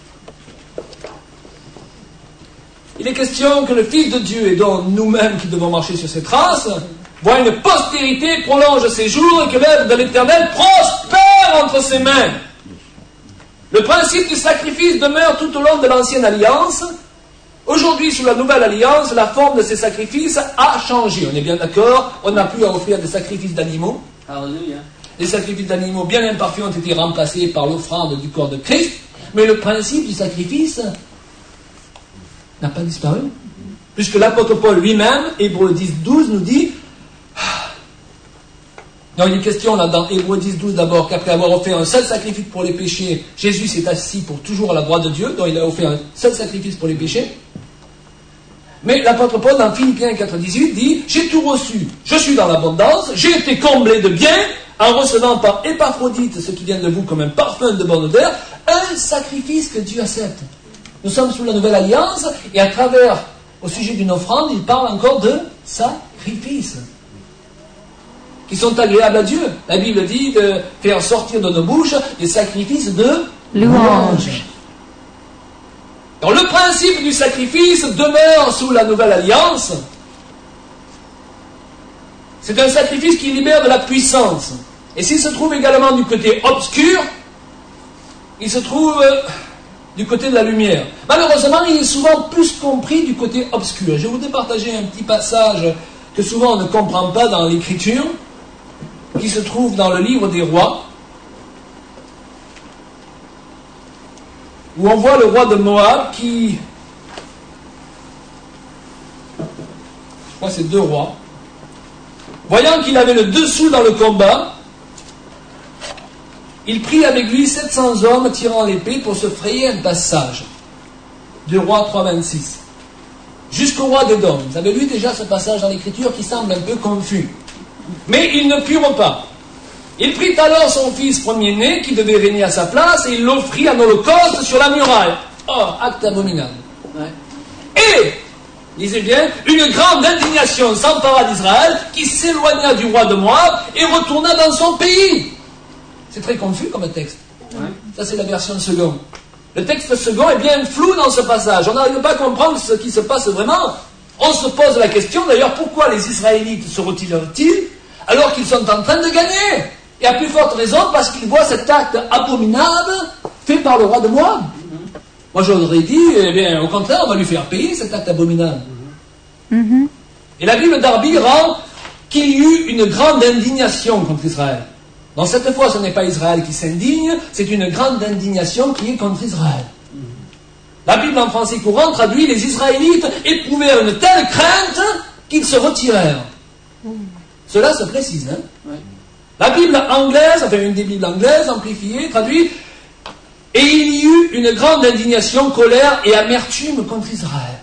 il est question que le Fils de Dieu, et donc nous-mêmes qui devons marcher sur ses traces, voient une postérité prolonge ses jours et que l'œuvre de l'Éternel prospère entre ses mains. Le principe du sacrifice demeure tout au long de l'ancienne alliance. Aujourd'hui, sous la nouvelle alliance, la forme de ces sacrifices a changé. On est bien d'accord, on n'a plus à offrir des sacrifices d'animaux. Hallelujah. Les sacrifices d'animaux bien imparfaits ont été remplacés par l'offrande du corps de Christ, mais le principe du sacrifice n'a pas disparu. Puisque l'apôtre Paul lui-même, Hébreux dix, douze, nous dit, non, il est question là dans Hébreux dix, douze d'abord, qu'après avoir offert un seul sacrifice pour les péchés, Jésus s'est assis pour toujours à la droite de Dieu, donc il a offert un seul sacrifice pour les péchés. Mais l'apôtre Paul dans Philippiens quatre, dix-huit dit, j'ai tout reçu, je suis dans l'abondance, j'ai été comblé de bien, en recevant par Épaphrodite ce qui vient de vous comme un parfum de bonne odeur, un sacrifice que Dieu accepte. Nous sommes sous la nouvelle alliance, et à travers, au sujet d'une offrande, il parle encore de sacrifices, qui sont agréables à Dieu. La Bible dit de faire sortir de nos bouches des sacrifices de louange. Alors le principe du sacrifice demeure sous la nouvelle alliance. C'est un sacrifice qui libère de la puissance. Et s'il se trouve également du côté obscur, il se trouve du côté de la lumière. Malheureusement, il est souvent plus compris du côté obscur. Je voudrais partager un petit passage que souvent on ne comprend pas dans l'Écriture, qui se trouve dans le livre des rois, où on voit le roi de Moab qui, je crois que c'est deux rois, voyant qu'il avait le dessous dans le combat, il prit avec lui sept cents hommes tirant l'épée pour se frayer un passage. Deux rois trois, vingt-six. Jusqu'au roi d'Édom. Vous avez lu déjà ce passage dans l'Écriture qui semble un peu confus. Mais ils ne purent pas. Il prit alors son fils premier-né qui devait régner à sa place et il l'offrit en holocauste sur la muraille. Oh, acte abominable. Ouais. Et, lisez bien, une grande indignation s'empara d'Israël qui s'éloigna du roi de Moab et retourna dans son pays. C'est très confus comme texte. Ouais. Ça, c'est la version seconde. Le texte second est bien flou dans ce passage. On n'arrive pas à comprendre ce qui se passe vraiment. On se pose la question, d'ailleurs, pourquoi les Israélites se retirent-ils alors qu'ils sont en train de gagner? Et à plus forte raison, parce qu'ils voient cet acte abominable fait par le roi de Moab. Mm-hmm. Moi, j'aurais dit, eh bien, au contraire, on va lui faire payer cet acte abominable. Mm-hmm. Et la Bible d'Arbi rend qu'il y eut une grande indignation contre Israël. Donc cette fois, ce n'est pas Israël qui s'indigne, c'est une grande indignation qui est contre Israël. La Bible en français courant traduit, les Israélites éprouvèrent une telle crainte qu'ils se retirèrent. Cela se précise, hein? Ouais. La Bible anglaise, enfin une des Bibles anglaises, amplifiée, traduit, et il y eut une grande indignation, colère et amertume contre Israël.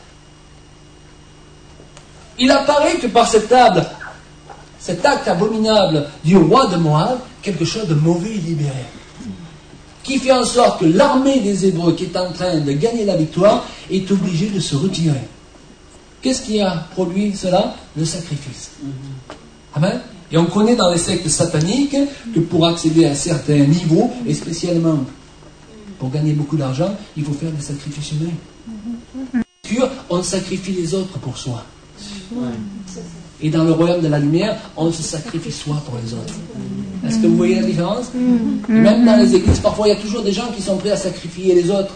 Il apparaît que par cette table, cet acte abominable du roi de Moab, quelque chose de mauvais est libéré. Qui fait en sorte que l'armée des Hébreux qui est en train de gagner la victoire est obligée de se retirer. Qu'est-ce qui a produit cela? Le sacrifice. Amen. Et on connaît dans les sectes sataniques que pour accéder à certains niveaux, et spécialement pour gagner beaucoup d'argent, il faut faire des sacrifices humains. On sacrifie les autres pour soi. Et dans le royaume de la lumière, on se sacrifie soi pour les autres. Est-ce que vous voyez la différence? Et même dans les églises, parfois il y a toujours des gens qui sont prêts à sacrifier les autres.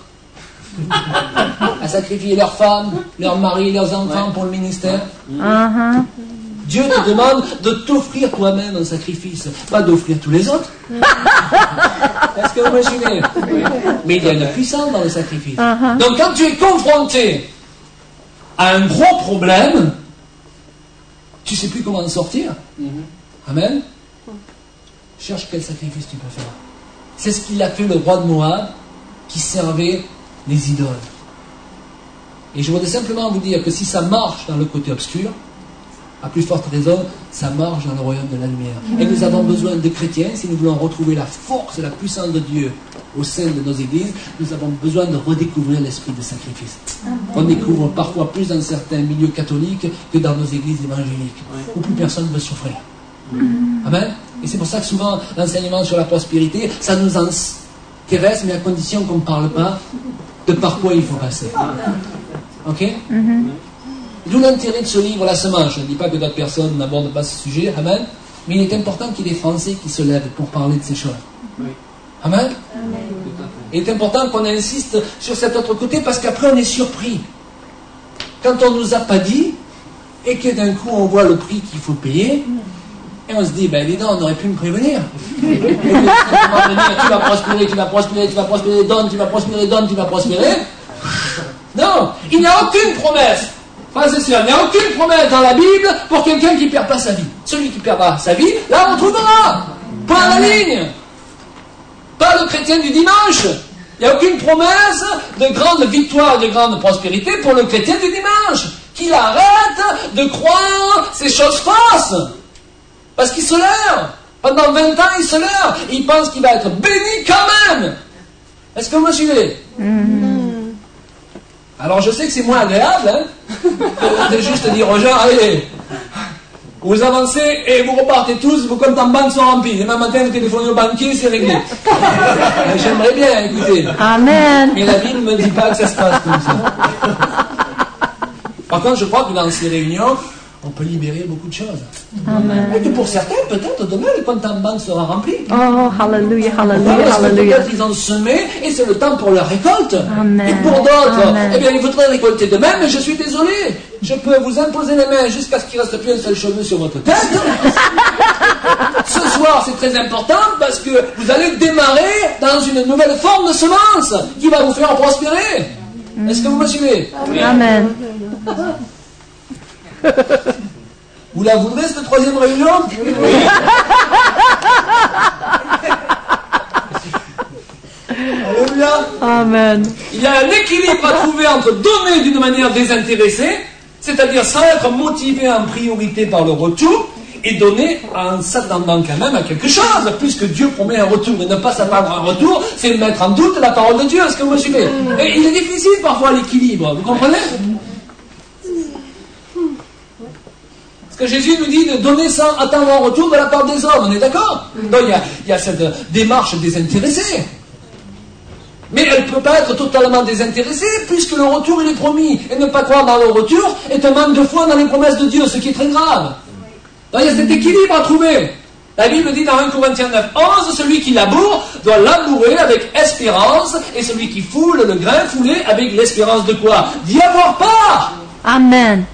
À sacrifier leurs femmes, leurs maris, leurs enfants pour le ministère. Uh-huh. Dieu te demande de t'offrir toi-même un sacrifice, pas d'offrir tous les autres. Est-ce que vous me suivez? Mais il y a une puissance dans le sacrifice. Uh-huh. Donc quand tu es confronté à un gros problème, tu ne sais plus comment en sortir. Amen. Cherche quel sacrifice tu peux faire. C'est ce qu'il a fait le roi de Moab qui servait les idoles. Et je voudrais simplement vous dire que si ça marche dans le côté obscur, à plus forte raison, ça marche dans le royaume de la lumière. Et nous avons besoin de chrétiens, si nous voulons retrouver la force et la puissance de Dieu au sein de nos églises, nous avons besoin de redécouvrir l'esprit de sacrifice. On découvre parfois plus dans certains milieux catholiques que dans nos églises évangéliques, où plus personne ne veut souffrir. Amen. Et c'est pour ça que souvent, l'enseignement sur la prospérité, ça nous intéresse, mais à condition qu'on ne parle pas de par quoi il faut passer. Ok? Mm-hmm. D'où l'intérêt de ce livre, La Semence. Je ne dis pas que d'autres personnes n'abordent pas ce sujet, amen. Mais il est important qu'il y ait des Français qui se lèvent pour parler de ces choses. Oui. Amen. Amen. Il est important qu'on insiste sur cet autre côté parce qu'après on est surpris. Quand on ne nous a pas dit et que d'un coup on voit le prix qu'il faut payer, et on se dit, ben évidemment, on aurait pu me prévenir. Et que, tu vas prospérer, tu vas prospérer, tu vas prospérer, donne, tu vas prospérer, donne, tu vas prospérer. Non, il n'y a aucune promesse. Frères et sœurs, il n'y a aucune promesse dans la Bible pour quelqu'un qui ne perd pas sa vie. Celui qui perdra sa vie, là on trouvera. Point à la ligne. Pas le chrétien du dimanche. Il n'y a aucune promesse de grande victoire, de grande prospérité pour le chrétien du dimanche. Qu'il arrête de croire ces choses fausses. Parce qu'il se leurre. Pendant vingt ans, il se leurre. Il pense qu'il va être béni quand même. Est-ce que vous me suivez? Mm-hmm. Alors je sais que c'est moins agréable hein, de juste dire aux gens, allez, vous avancez et vous repartez tous, vos comptes en banque sont remplis. Demain matin, vous téléphonez au banquier, c'est réglé. J'aimerais bien, écoutez. Amen. Mais la Bible ne me dit pas que ça se passe comme ça. Par contre, je crois que dans ces réunions, on peut libérer beaucoup de choses. Amen. Et que pour certains, peut-être demain, le compte en banque sera rempli. Oh, hallelujah, hallelujah, Parce que hallelujah. peut-être ils ont semé et c'est le temps pour leur récolte. Amen. Et pour d'autres, Amen. eh bien, il faudrait récolter demain, mais je suis désolé. Je peux vous imposer les mains jusqu'à ce qu'il ne reste plus un seul cheveu sur votre tête. Ce soir, c'est très important parce que vous allez démarrer dans une nouvelle forme de semence qui va vous faire prospérer. Est-ce que vous me suivez? Amen. Vous la voudrez, cette troisième réunion? Alléluia. Amen. Il y a un équilibre à trouver entre donner d'une manière désintéressée, c'est-à-dire sans être motivé en priorité par le retour, et donner en s'attendant quand même à quelque chose, puisque Dieu promet un retour. Et ne pas s'attendre à un retour, c'est mettre en doute la parole de Dieu. Est-ce que vous me suivez? Et il est difficile parfois l'équilibre, vous comprenez? Parce que Jésus nous dit de donner sans attendre un retour de la part des hommes, on est d'accord? Donc il y, a, il y a cette démarche désintéressée. Mais elle ne peut pas être totalement désintéressée, puisque le retour il est promis. Et ne pas croire dans le retour est un manque de foi dans les promesses de Dieu, ce qui est très grave. Donc il y a cet équilibre à trouver. La Bible dit dans un Corinthiens neuf onze, celui qui laboure doit labourer avec espérance, et celui qui foule le grain foulé avec l'espérance de quoi? D'y avoir part. Amen.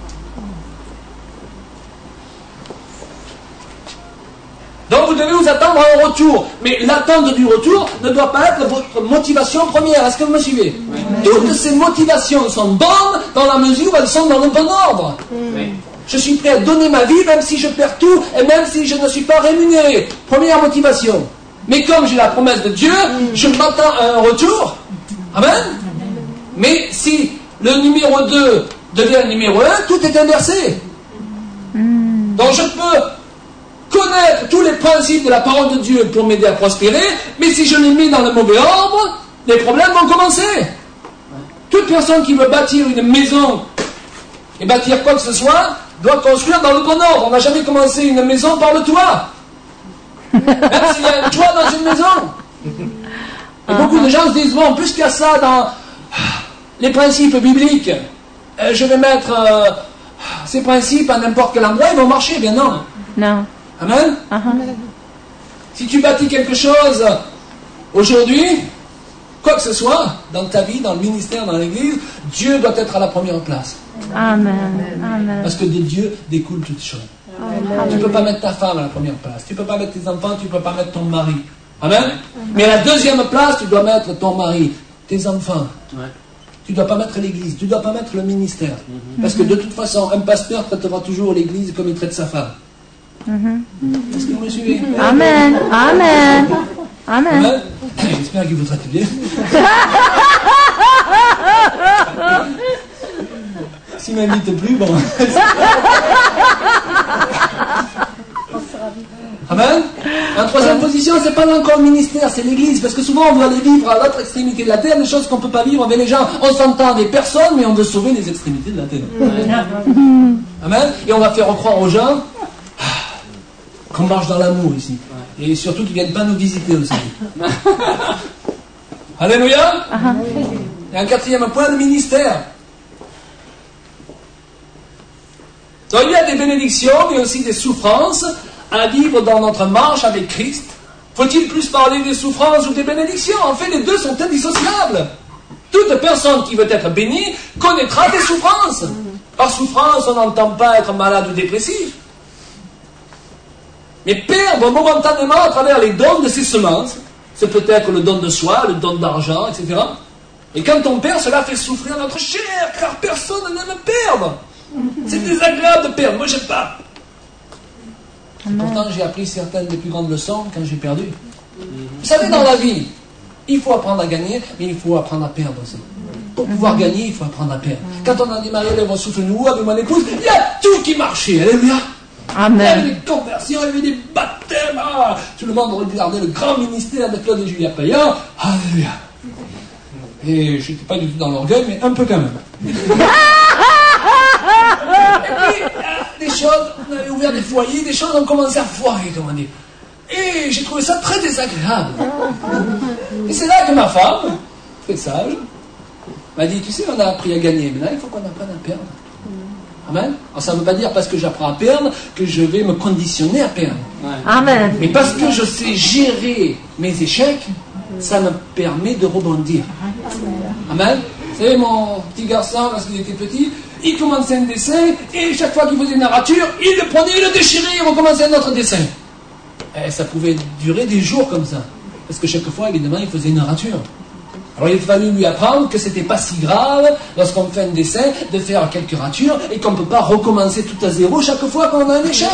Donc vous devez vous attendre à un retour. Mais l'attente du retour ne doit pas être votre motivation première. Est-ce que vous me suivez? Oui. Toutes ces motivations sont bonnes dans la mesure où elles sont dans le bon ordre. Oui. Je suis prêt à donner ma vie même si je perds tout et même si je ne suis pas rémunéré. Première motivation. Mais comme j'ai la promesse de Dieu, je m'attends à un retour. Amen. Mais si le numéro deux devient le numéro un, tout est inversé. Donc je peux connaître tous les principes de la parole de Dieu pour m'aider à prospérer, mais si je les mets dans le mauvais ordre, les problèmes vont commencer. Toute personne qui veut bâtir une maison et bâtir quoi que ce soit, doit construire dans le bon ordre. On n'a jamais commencé une maison par le toit. Même s'il y a un toit dans une maison. Et beaucoup de gens se disent, bon, puisqu'il y a ça dans les principes bibliques, euh, je vais mettre euh, ces principes à n'importe quel endroit, ils vont marcher. Eh bien non. Non. Amen. Uh-huh. Si tu bâtis quelque chose aujourd'hui, quoi que ce soit, dans ta vie, dans le ministère, dans l'église, Dieu doit être à la première place. Amen. Amen. Parce que de Dieu découle toutes choses. Tu ne peux pas mettre ta femme à la première place. Tu ne peux pas mettre tes enfants, tu ne peux pas mettre ton mari. Amen. Mais à la deuxième place, tu dois mettre ton mari, tes enfants. Tu ne dois pas mettre l'église, tu ne dois pas mettre le ministère. Parce que de toute façon, un pasteur traitera toujours l'église comme il traite sa femme. Est-ce que vous me suivez? Amen. Amen. Amen. Amen. J'espère qu'il vous traite bien. S'il ne m'invite plus, bon. Amen. En troisième position, c'est pas encore le ministère, c'est l'église. Parce que souvent, on veut aller vivre à l'autre extrémité de la terre, des choses qu'on ne peut pas vivre avec les gens. On s'entend avec personne, mais on veut sauver les extrémités de la terre. Amen. Et on va faire croire aux gens qu'on marche dans l'amour ici. Et surtout qu'ils ne viennent pas nous visiter aussi. Alléluia. Et un quatrième point, le ministère. Donc il y a des bénédictions, mais aussi des souffrances à vivre dans notre marche avec Christ. Faut-il plus parler des souffrances ou des bénédictions? En fait, les deux sont indissociables. Toute personne qui veut être bénie connaîtra des souffrances. Par souffrance, on n'entend pas être malade ou dépressif. Mais perdre momentanément à travers les dons de ses semences, c'est peut-être le don de soi, le don d'argent, et cetera. Et quand on perd, cela fait souffrir notre chair, car personne n'aime perdre. C'est désagréable de perdre, moi j'aime pas. Et pourtant j'ai appris certaines des plus grandes leçons quand j'ai perdu. Vous savez, dans la vie, il faut apprendre à gagner, mais il faut apprendre à perdre aussi. Pour pouvoir gagner, il faut apprendre à perdre. Quand on a démarré les souffle nous avec mon épouse, il y a tout qui marchait, alléluia. Amen. Il y avait des conversions, il y avait des baptêmes. Ah, tout le monde regardait le grand ministère de Claude et Julia Payan. Alléluia. Et je n'étais pas du tout dans l'orgueil, mais un peu quand même. Et puis, des choses, on avait ouvert des foyers, des choses ont commencé à foirer, comme on dit. Et j'ai trouvé ça très désagréable. Et c'est là que ma femme, très sage, m'a dit, tu sais, on a appris à gagner, maintenant il faut qu'on apprenne à perdre. Amen. Alors ça ne veut pas dire parce que j'apprends à perdre que je vais me conditionner à perdre. Amen. Mais parce que je sais gérer mes échecs, ça me permet de rebondir. Amen. Vous savez, mon petit garçon, lorsqu'il était petit, il commençait un dessin, et chaque fois qu'il faisait une rature, il le prenait, il le déchirait, il recommençait un autre dessin. Et ça pouvait durer des jours comme ça. Parce que chaque fois, évidemment, il faisait une rature. Alors il a fallu lui apprendre que c'était pas si grave, lorsqu'on fait un dessin, de faire quelques ratures, et qu'on ne peut pas recommencer tout à zéro chaque fois qu'on a un échec.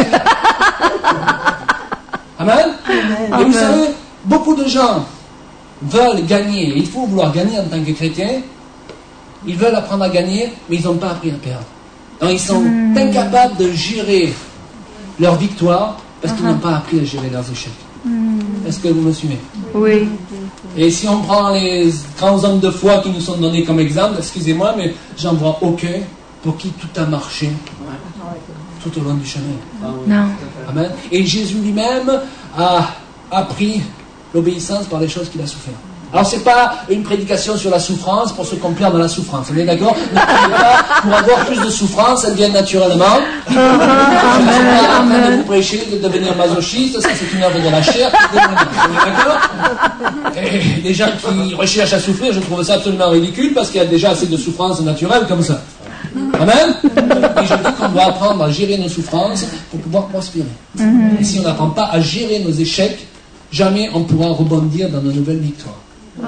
Amen. Amen. Et vous savez, beaucoup de gens veulent gagner, et il faut vouloir gagner en tant que chrétien. Ils veulent apprendre à gagner, mais ils n'ont pas appris à perdre. Donc ils sont mmh. incapables de gérer leur victoire parce uh-huh. qu'ils n'ont pas appris à gérer leurs échecs. Mmh. Est-ce que vous me suivez? Oui. Et si on prend les grands hommes de foi qui nous sont donnés comme exemple, excusez-moi, mais j'en vois aucun pour qui tout a marché tout au long du chemin. Non. Amen. Et Jésus lui-même a appris l'obéissance par les choses qu'il a souffert. Alors, ce n'est pas une prédication sur la souffrance pour se complaire dans la souffrance. On est d'accord? Ne priez pas pour avoir plus de souffrance, elle vient naturellement. Je ne suis pas en train de vous prêcher de devenir masochiste, ça c'est une œuvre de la chair. On est d'accord? Et les gens qui recherchent à souffrir, je trouve ça absolument ridicule parce qu'il y a déjà assez de souffrance naturelle comme ça. Amen. Et je dis qu'on doit apprendre à gérer nos souffrances pour pouvoir prospérer. Et si on n'apprend pas à gérer nos échecs, jamais on pourra rebondir dans de nouvelles victoires. Oh.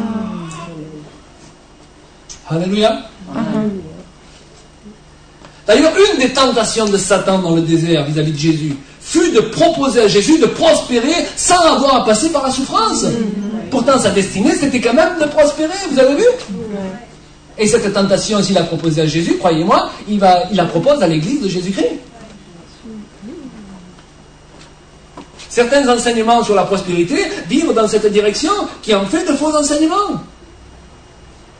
Alléluia. Uh-huh. D'ailleurs, une des tentations de Satan dans le désert vis-à-vis de Jésus fut de proposer à Jésus de prospérer sans avoir à passer par la souffrance. Mm-hmm. Pourtant, sa destinée, c'était quand même de prospérer. Vous avez vu? Mm-hmm. Et cette tentation, s'il a proposé à Jésus, croyez-moi, il, va, il la propose à l'église de Jésus-Christ. Certains enseignements sur la prospérité vivent dans cette direction, qui en fait de faux enseignements.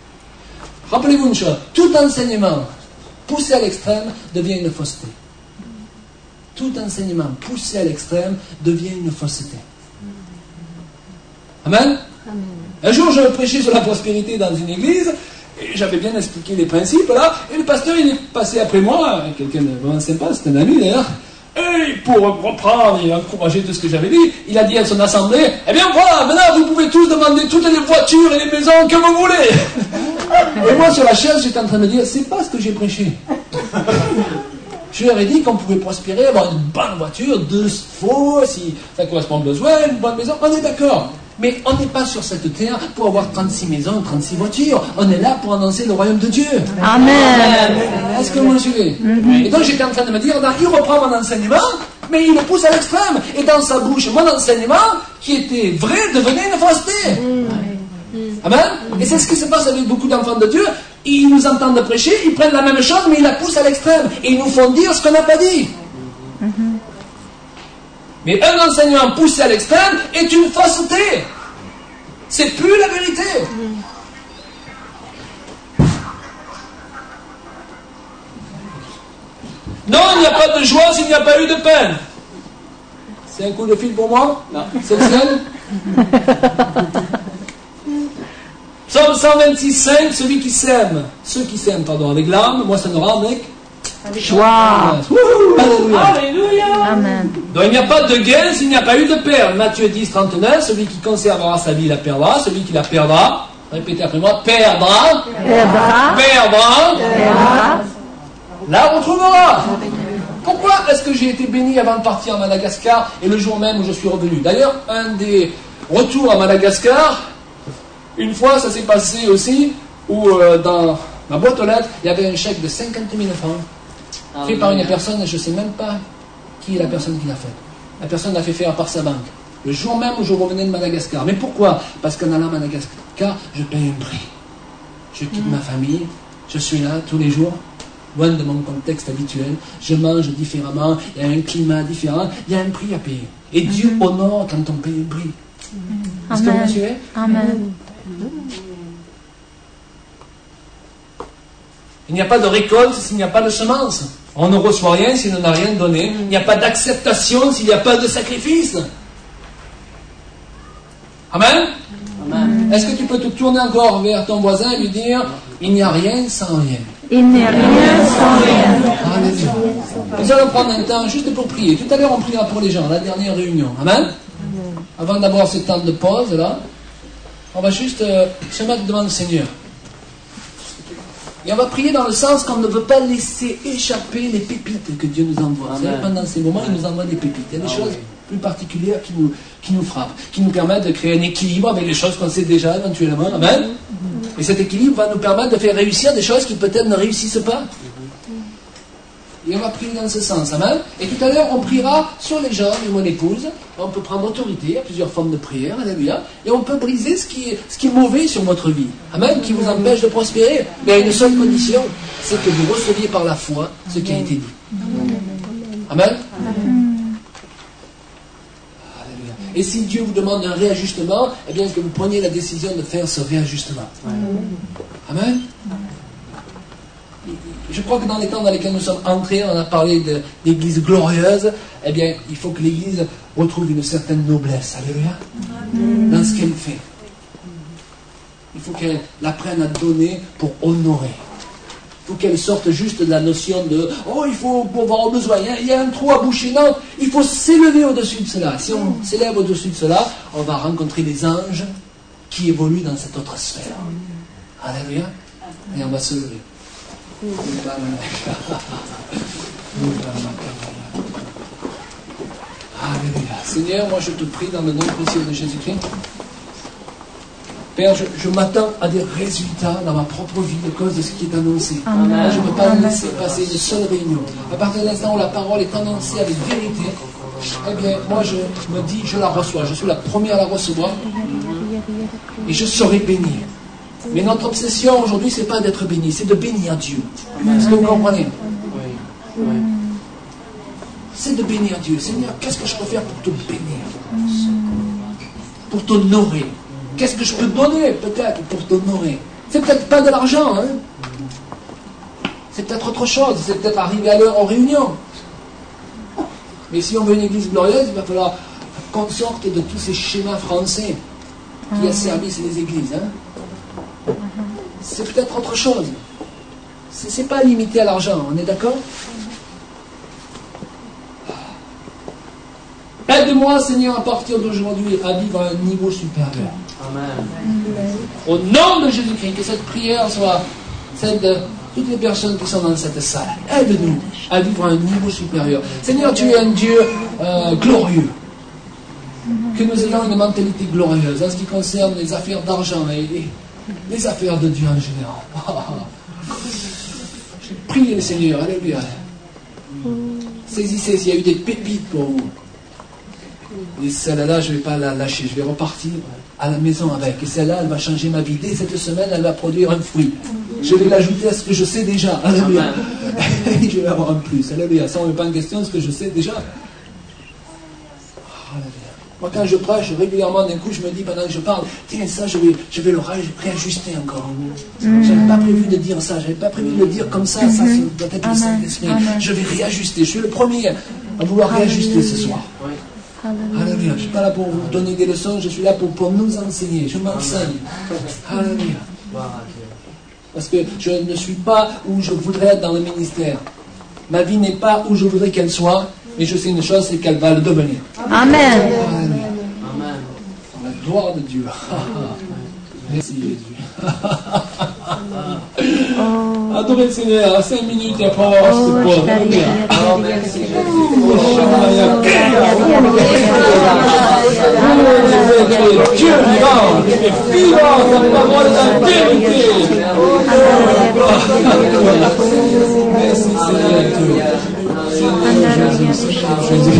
Rappelez-vous une chose, tout enseignement poussé à l'extrême devient une fausseté. Tout enseignement poussé à l'extrême devient une fausseté. Amen. Amen. Un jour, je prêchais sur la prospérité dans une église, et j'avais bien expliqué les principes, là, et le pasteur, il est passé après moi, quelqu'un de vraiment sympa, c'est un ami d'ailleurs, et pour reprendre et encourager tout ce que j'avais dit, il a dit à son assemblée, eh bien voilà, maintenant vous pouvez tous demander toutes les voitures et les maisons que vous voulez. Et moi, sur la chaise, j'étais en train de dire, c'est pas ce que j'ai prêché. Je leur ai dit qu'on pouvait prospérer, avoir une bonne voiture, deux chevaux, si ça correspond aux besoins, une bonne maison, on est d'accord. Mais on n'est pas sur cette terre pour avoir trente-six maisons, trente-six voitures. On est là pour annoncer le royaume de Dieu. Amen. Est-ce que vous me suivez? Mm-hmm. Et donc j'étais en train de me dire, il reprend mon enseignement, mais il le pousse à l'extrême. Et dans sa bouche, mon enseignement, qui était vrai, devenait une fausseté. Mm-hmm. Amen. Et c'est ce qui se passe avec beaucoup d'enfants de Dieu. Ils nous entendent prêcher, ils prennent la même chose, mais ils la poussent à l'extrême. Et ils nous font dire ce qu'on n'a pas dit. Mm-hmm. Mais un enseignement poussé à l'extrême est une fausseté. C'est plus la vérité. Non, il n'y a pas de joie s'il n'y a pas eu de peine. C'est un coup de fil pour moi? Non. C'est le seul? Psaume cent vingt-six, cinq, celui qui sème, ceux qui sèment, pardon, avec larmes, moi ça me rend avec joie. Alléluia. Alléluia. Amen. Donc il n'y a pas de gain s'il n'y a pas eu de perte. Matthieu dix, trente-neuf, celui qui conservera sa vie la perdra, celui qui la perdra, répétez après moi, perdra, Perdra. perdra, Perdra. la retrouvera. Pourquoi est-ce que j'ai été béni avant de partir à Madagascar et le jour même où je suis revenu? D'ailleurs, un des retours à Madagascar, une fois ça s'est passé aussi, où euh, dans ma boîte aux lettres, il y avait un chèque de cinquante mille francs fait par une personne, je ne sais même pas qui est la personne qui l'a fait. La personne l'a fait faire par sa banque. Le jour même où je revenais de Madagascar. Mais pourquoi? Parce qu'en allant à Madagascar, je paye un prix. Je quitte ma famille, je suis là tous les jours, loin de mon contexte habituel, je mange différemment, il y a un climat différent, il y a un prix à payer. Et Dieu honore quand on paye un prix. Est-ce que vous me suivez? Amen. Il n'y a pas de récolte s'il n'y a pas de semence. On ne reçoit rien s'il n'a rien donné. Il n'y a pas d'acceptation s'il n'y a pas de sacrifice. Amen. Amen. Est-ce que tu peux te tourner encore vers ton voisin et lui dire, il n'y a rien sans rien. Il n'est rien sans rien. Alléluia. Nous allons prendre un temps juste pour prier. Tout à l'heure, on priera pour les gens, la dernière réunion. Amen. Avant d'avoir ce temps de pause, là, on va juste euh, se mettre devant le Seigneur. Et on va prier dans le sens qu'on ne veut pas laisser échapper les pépites que Dieu nous envoie. Vous savez, pendant ces moments, il nous envoie des pépites. Il y a des choses plus particulières qui nous, qui nous frappent, qui nous permettent de créer un équilibre avec les choses qu'on sait déjà éventuellement. Amen. Et cet équilibre va nous permettre de faire réussir des choses qui peut-être ne réussissent pas. Et on va prier dans ce sens. Amen. Et tout à l'heure, on priera sur les gens de mon épouse. On peut prendre autorité, il y a plusieurs formes de prière. Alléluia. Et on peut briser ce qui est, ce qui est mauvais sur votre vie. Amen. Qui vous empêche de prospérer. Mais à une seule condition, c'est que vous receviez par la foi ce qui a été dit. Amen. Alléluia. Et si Dieu vous demande un réajustement, eh bien que vous preniez la décision de faire ce réajustement. Amen. Je crois que dans les temps dans lesquels nous sommes entrés, on a parlé de l'église glorieuse, eh bien, il faut que l'église retrouve une certaine noblesse, alléluia, dans ce qu'elle fait. Il faut qu'elle apprenne à donner pour honorer. Il faut qu'elle sorte juste de la notion de « Oh, il faut avoir besoin, il y a un trou à boucher ». Non, il faut s'élever au-dessus de cela. Si on s'élève au-dessus de cela, on va rencontrer les anges qui évoluent dans cette autre sphère. Alléluia. Et on va se lever. Alléluia. Seigneur, moi je te prie dans le nom précieux de Jésus-Christ. Père, je, je m'attends à des résultats dans ma propre vie à cause de ce qui est annoncé. Amen. Je ne peux pas laisser passer une seule réunion. À partir de l'instant où la parole est annoncée avec vérité, eh bien, moi je me dis, je la reçois. Je suis la première à la recevoir. Et je serai béni. Mais notre obsession aujourd'hui, ce n'est pas d'être béni, c'est de bénir Dieu. Est-ce que vous comprenez? Oui. Oui. C'est de bénir Dieu. Seigneur, qu'est-ce que je peux faire pour te bénir? Pour t'honorer. Qu'est-ce que je peux donner peut-être pour t'honorer? C'est peut-être pas de l'argent, hein? C'est peut-être autre chose. C'est peut-être arriver à l'heure en réunion. Mais si on veut une église glorieuse, il va falloir qu'on sorte de tous ces schémas français qui asservissent les églises. Hein. C'est peut-être autre chose. C'est, c'est pas limité à l'argent, on est d'accord? Aide-moi, Seigneur, à partir d'aujourd'hui, à vivre à un niveau supérieur. Amen. Au nom de Jésus-Christ, que cette prière soit celle de toutes les personnes qui sont dans cette salle. Aide-nous à vivre à un niveau supérieur. Seigneur, tu es un Dieu euh, glorieux. Que nous ayons une mentalité glorieuse en ce qui concerne les affaires d'argent et les, les affaires de Dieu en général. Je prie le Seigneur, alléluia. Saisissez s'il y a eu des pépites pour vous. Et celle-là, je ne vais pas la lâcher, je vais repartir à la maison avec. Et celle-là, elle va changer ma vie. Dès cette semaine, elle va produire un fruit. Je vais l'ajouter à ce que je sais déjà. Alléluia. Je vais avoir un plus. Alléluia. Ça, on ne met pas en question ce que je sais déjà. Alléluia. Moi, quand je prêche, régulièrement, d'un coup, je me dis, pendant que je parle, tiens, ça, je vais, je vais le réajuster encore. Mm. Je n'avais pas prévu de dire ça. Je n'avais pas prévu de le dire comme ça. Mm-hmm. Ça, ça doit être le Saint-Esprit. Je vais réajuster. Je suis le premier à vouloir réajuster ce soir. Oui. Alléluia. Je ne suis pas là pour vous donner des leçons, je suis là pour, pour nous enseigner. Je m'enseigne. Alléluia. Parce que je ne suis pas où je voudrais être dans le ministère. Ma vie n'est pas où je voudrais qu'elle soit, mais je sais une chose, c'est qu'elle va le devenir. Amen. Alléluia. Amen. La gloire de Dieu. Merci Jésus. Oh. Adorez le Seigneur, à cinq minutes et après on va voir ce que c'est. Alléluia. Oh, merci Jésus. Dieu vivant, et vivant, ta parole est la vérité. Merci Seigneur Dieu. Seigneur Jésus, Seigneur Jésus.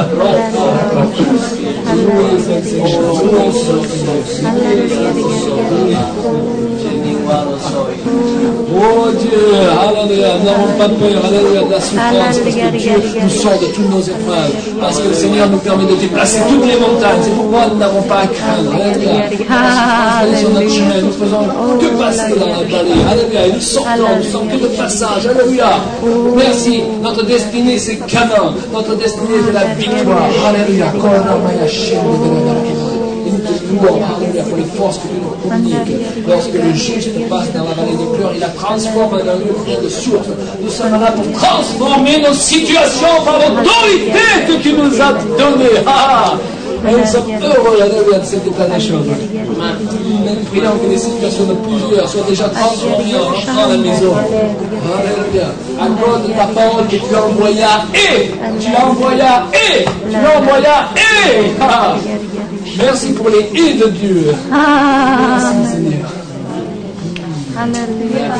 Oh Dieu, alléluia, nous n'avons pas peur, alléluia, de la souffrance, parce que Dieu nous sort de toutes nos épreuves, parce que le Seigneur nous permet de déplacer toutes les montagnes, c'est pourquoi nous n'avons pas à craindre, alléluia. Nous faisons notre chemin, nous faisons que passer dans la vallée, alléluia, et nous sortons, nous sommes que de passage, alléluia. Merci, notre destinée c'est Canaan, notre destinée c'est la victoire, alléluia. Et nous te louons, alléluia, pour les forces que tu nous communiques. Lorsque le juste passe dans la vallée de pleurs, il la transforme dans une de source. Nous sommes là pour transformer nos situations par l'autorité que tu nous as donnée. Ah, et nous sommes heureux, alléluia, de cette état des choses. Nous prions que les situations de plusieurs soient déjà transformées en rentrant à la maison. Alléluia. À cause de ta parole que tu as envoyée à et, tu as envoyé à et, tu as envoyé à et. Ah. Merci pour les et de Dieu. Merci Seigneur. Alléluia.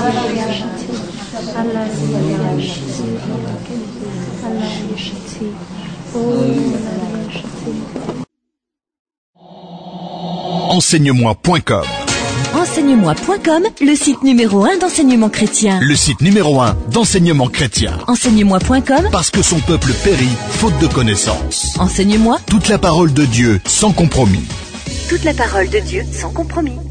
Enseigne-moi point com. Enseigne-moi point com, le site numéro un d'enseignement chrétien. Le site numéro un d'enseignement chrétien. Enseigne-moi point com, parce que son peuple périt faute de connaissance. Enseigne-moi toute la parole de Dieu sans compromis. Toute la parole de Dieu sans compromis.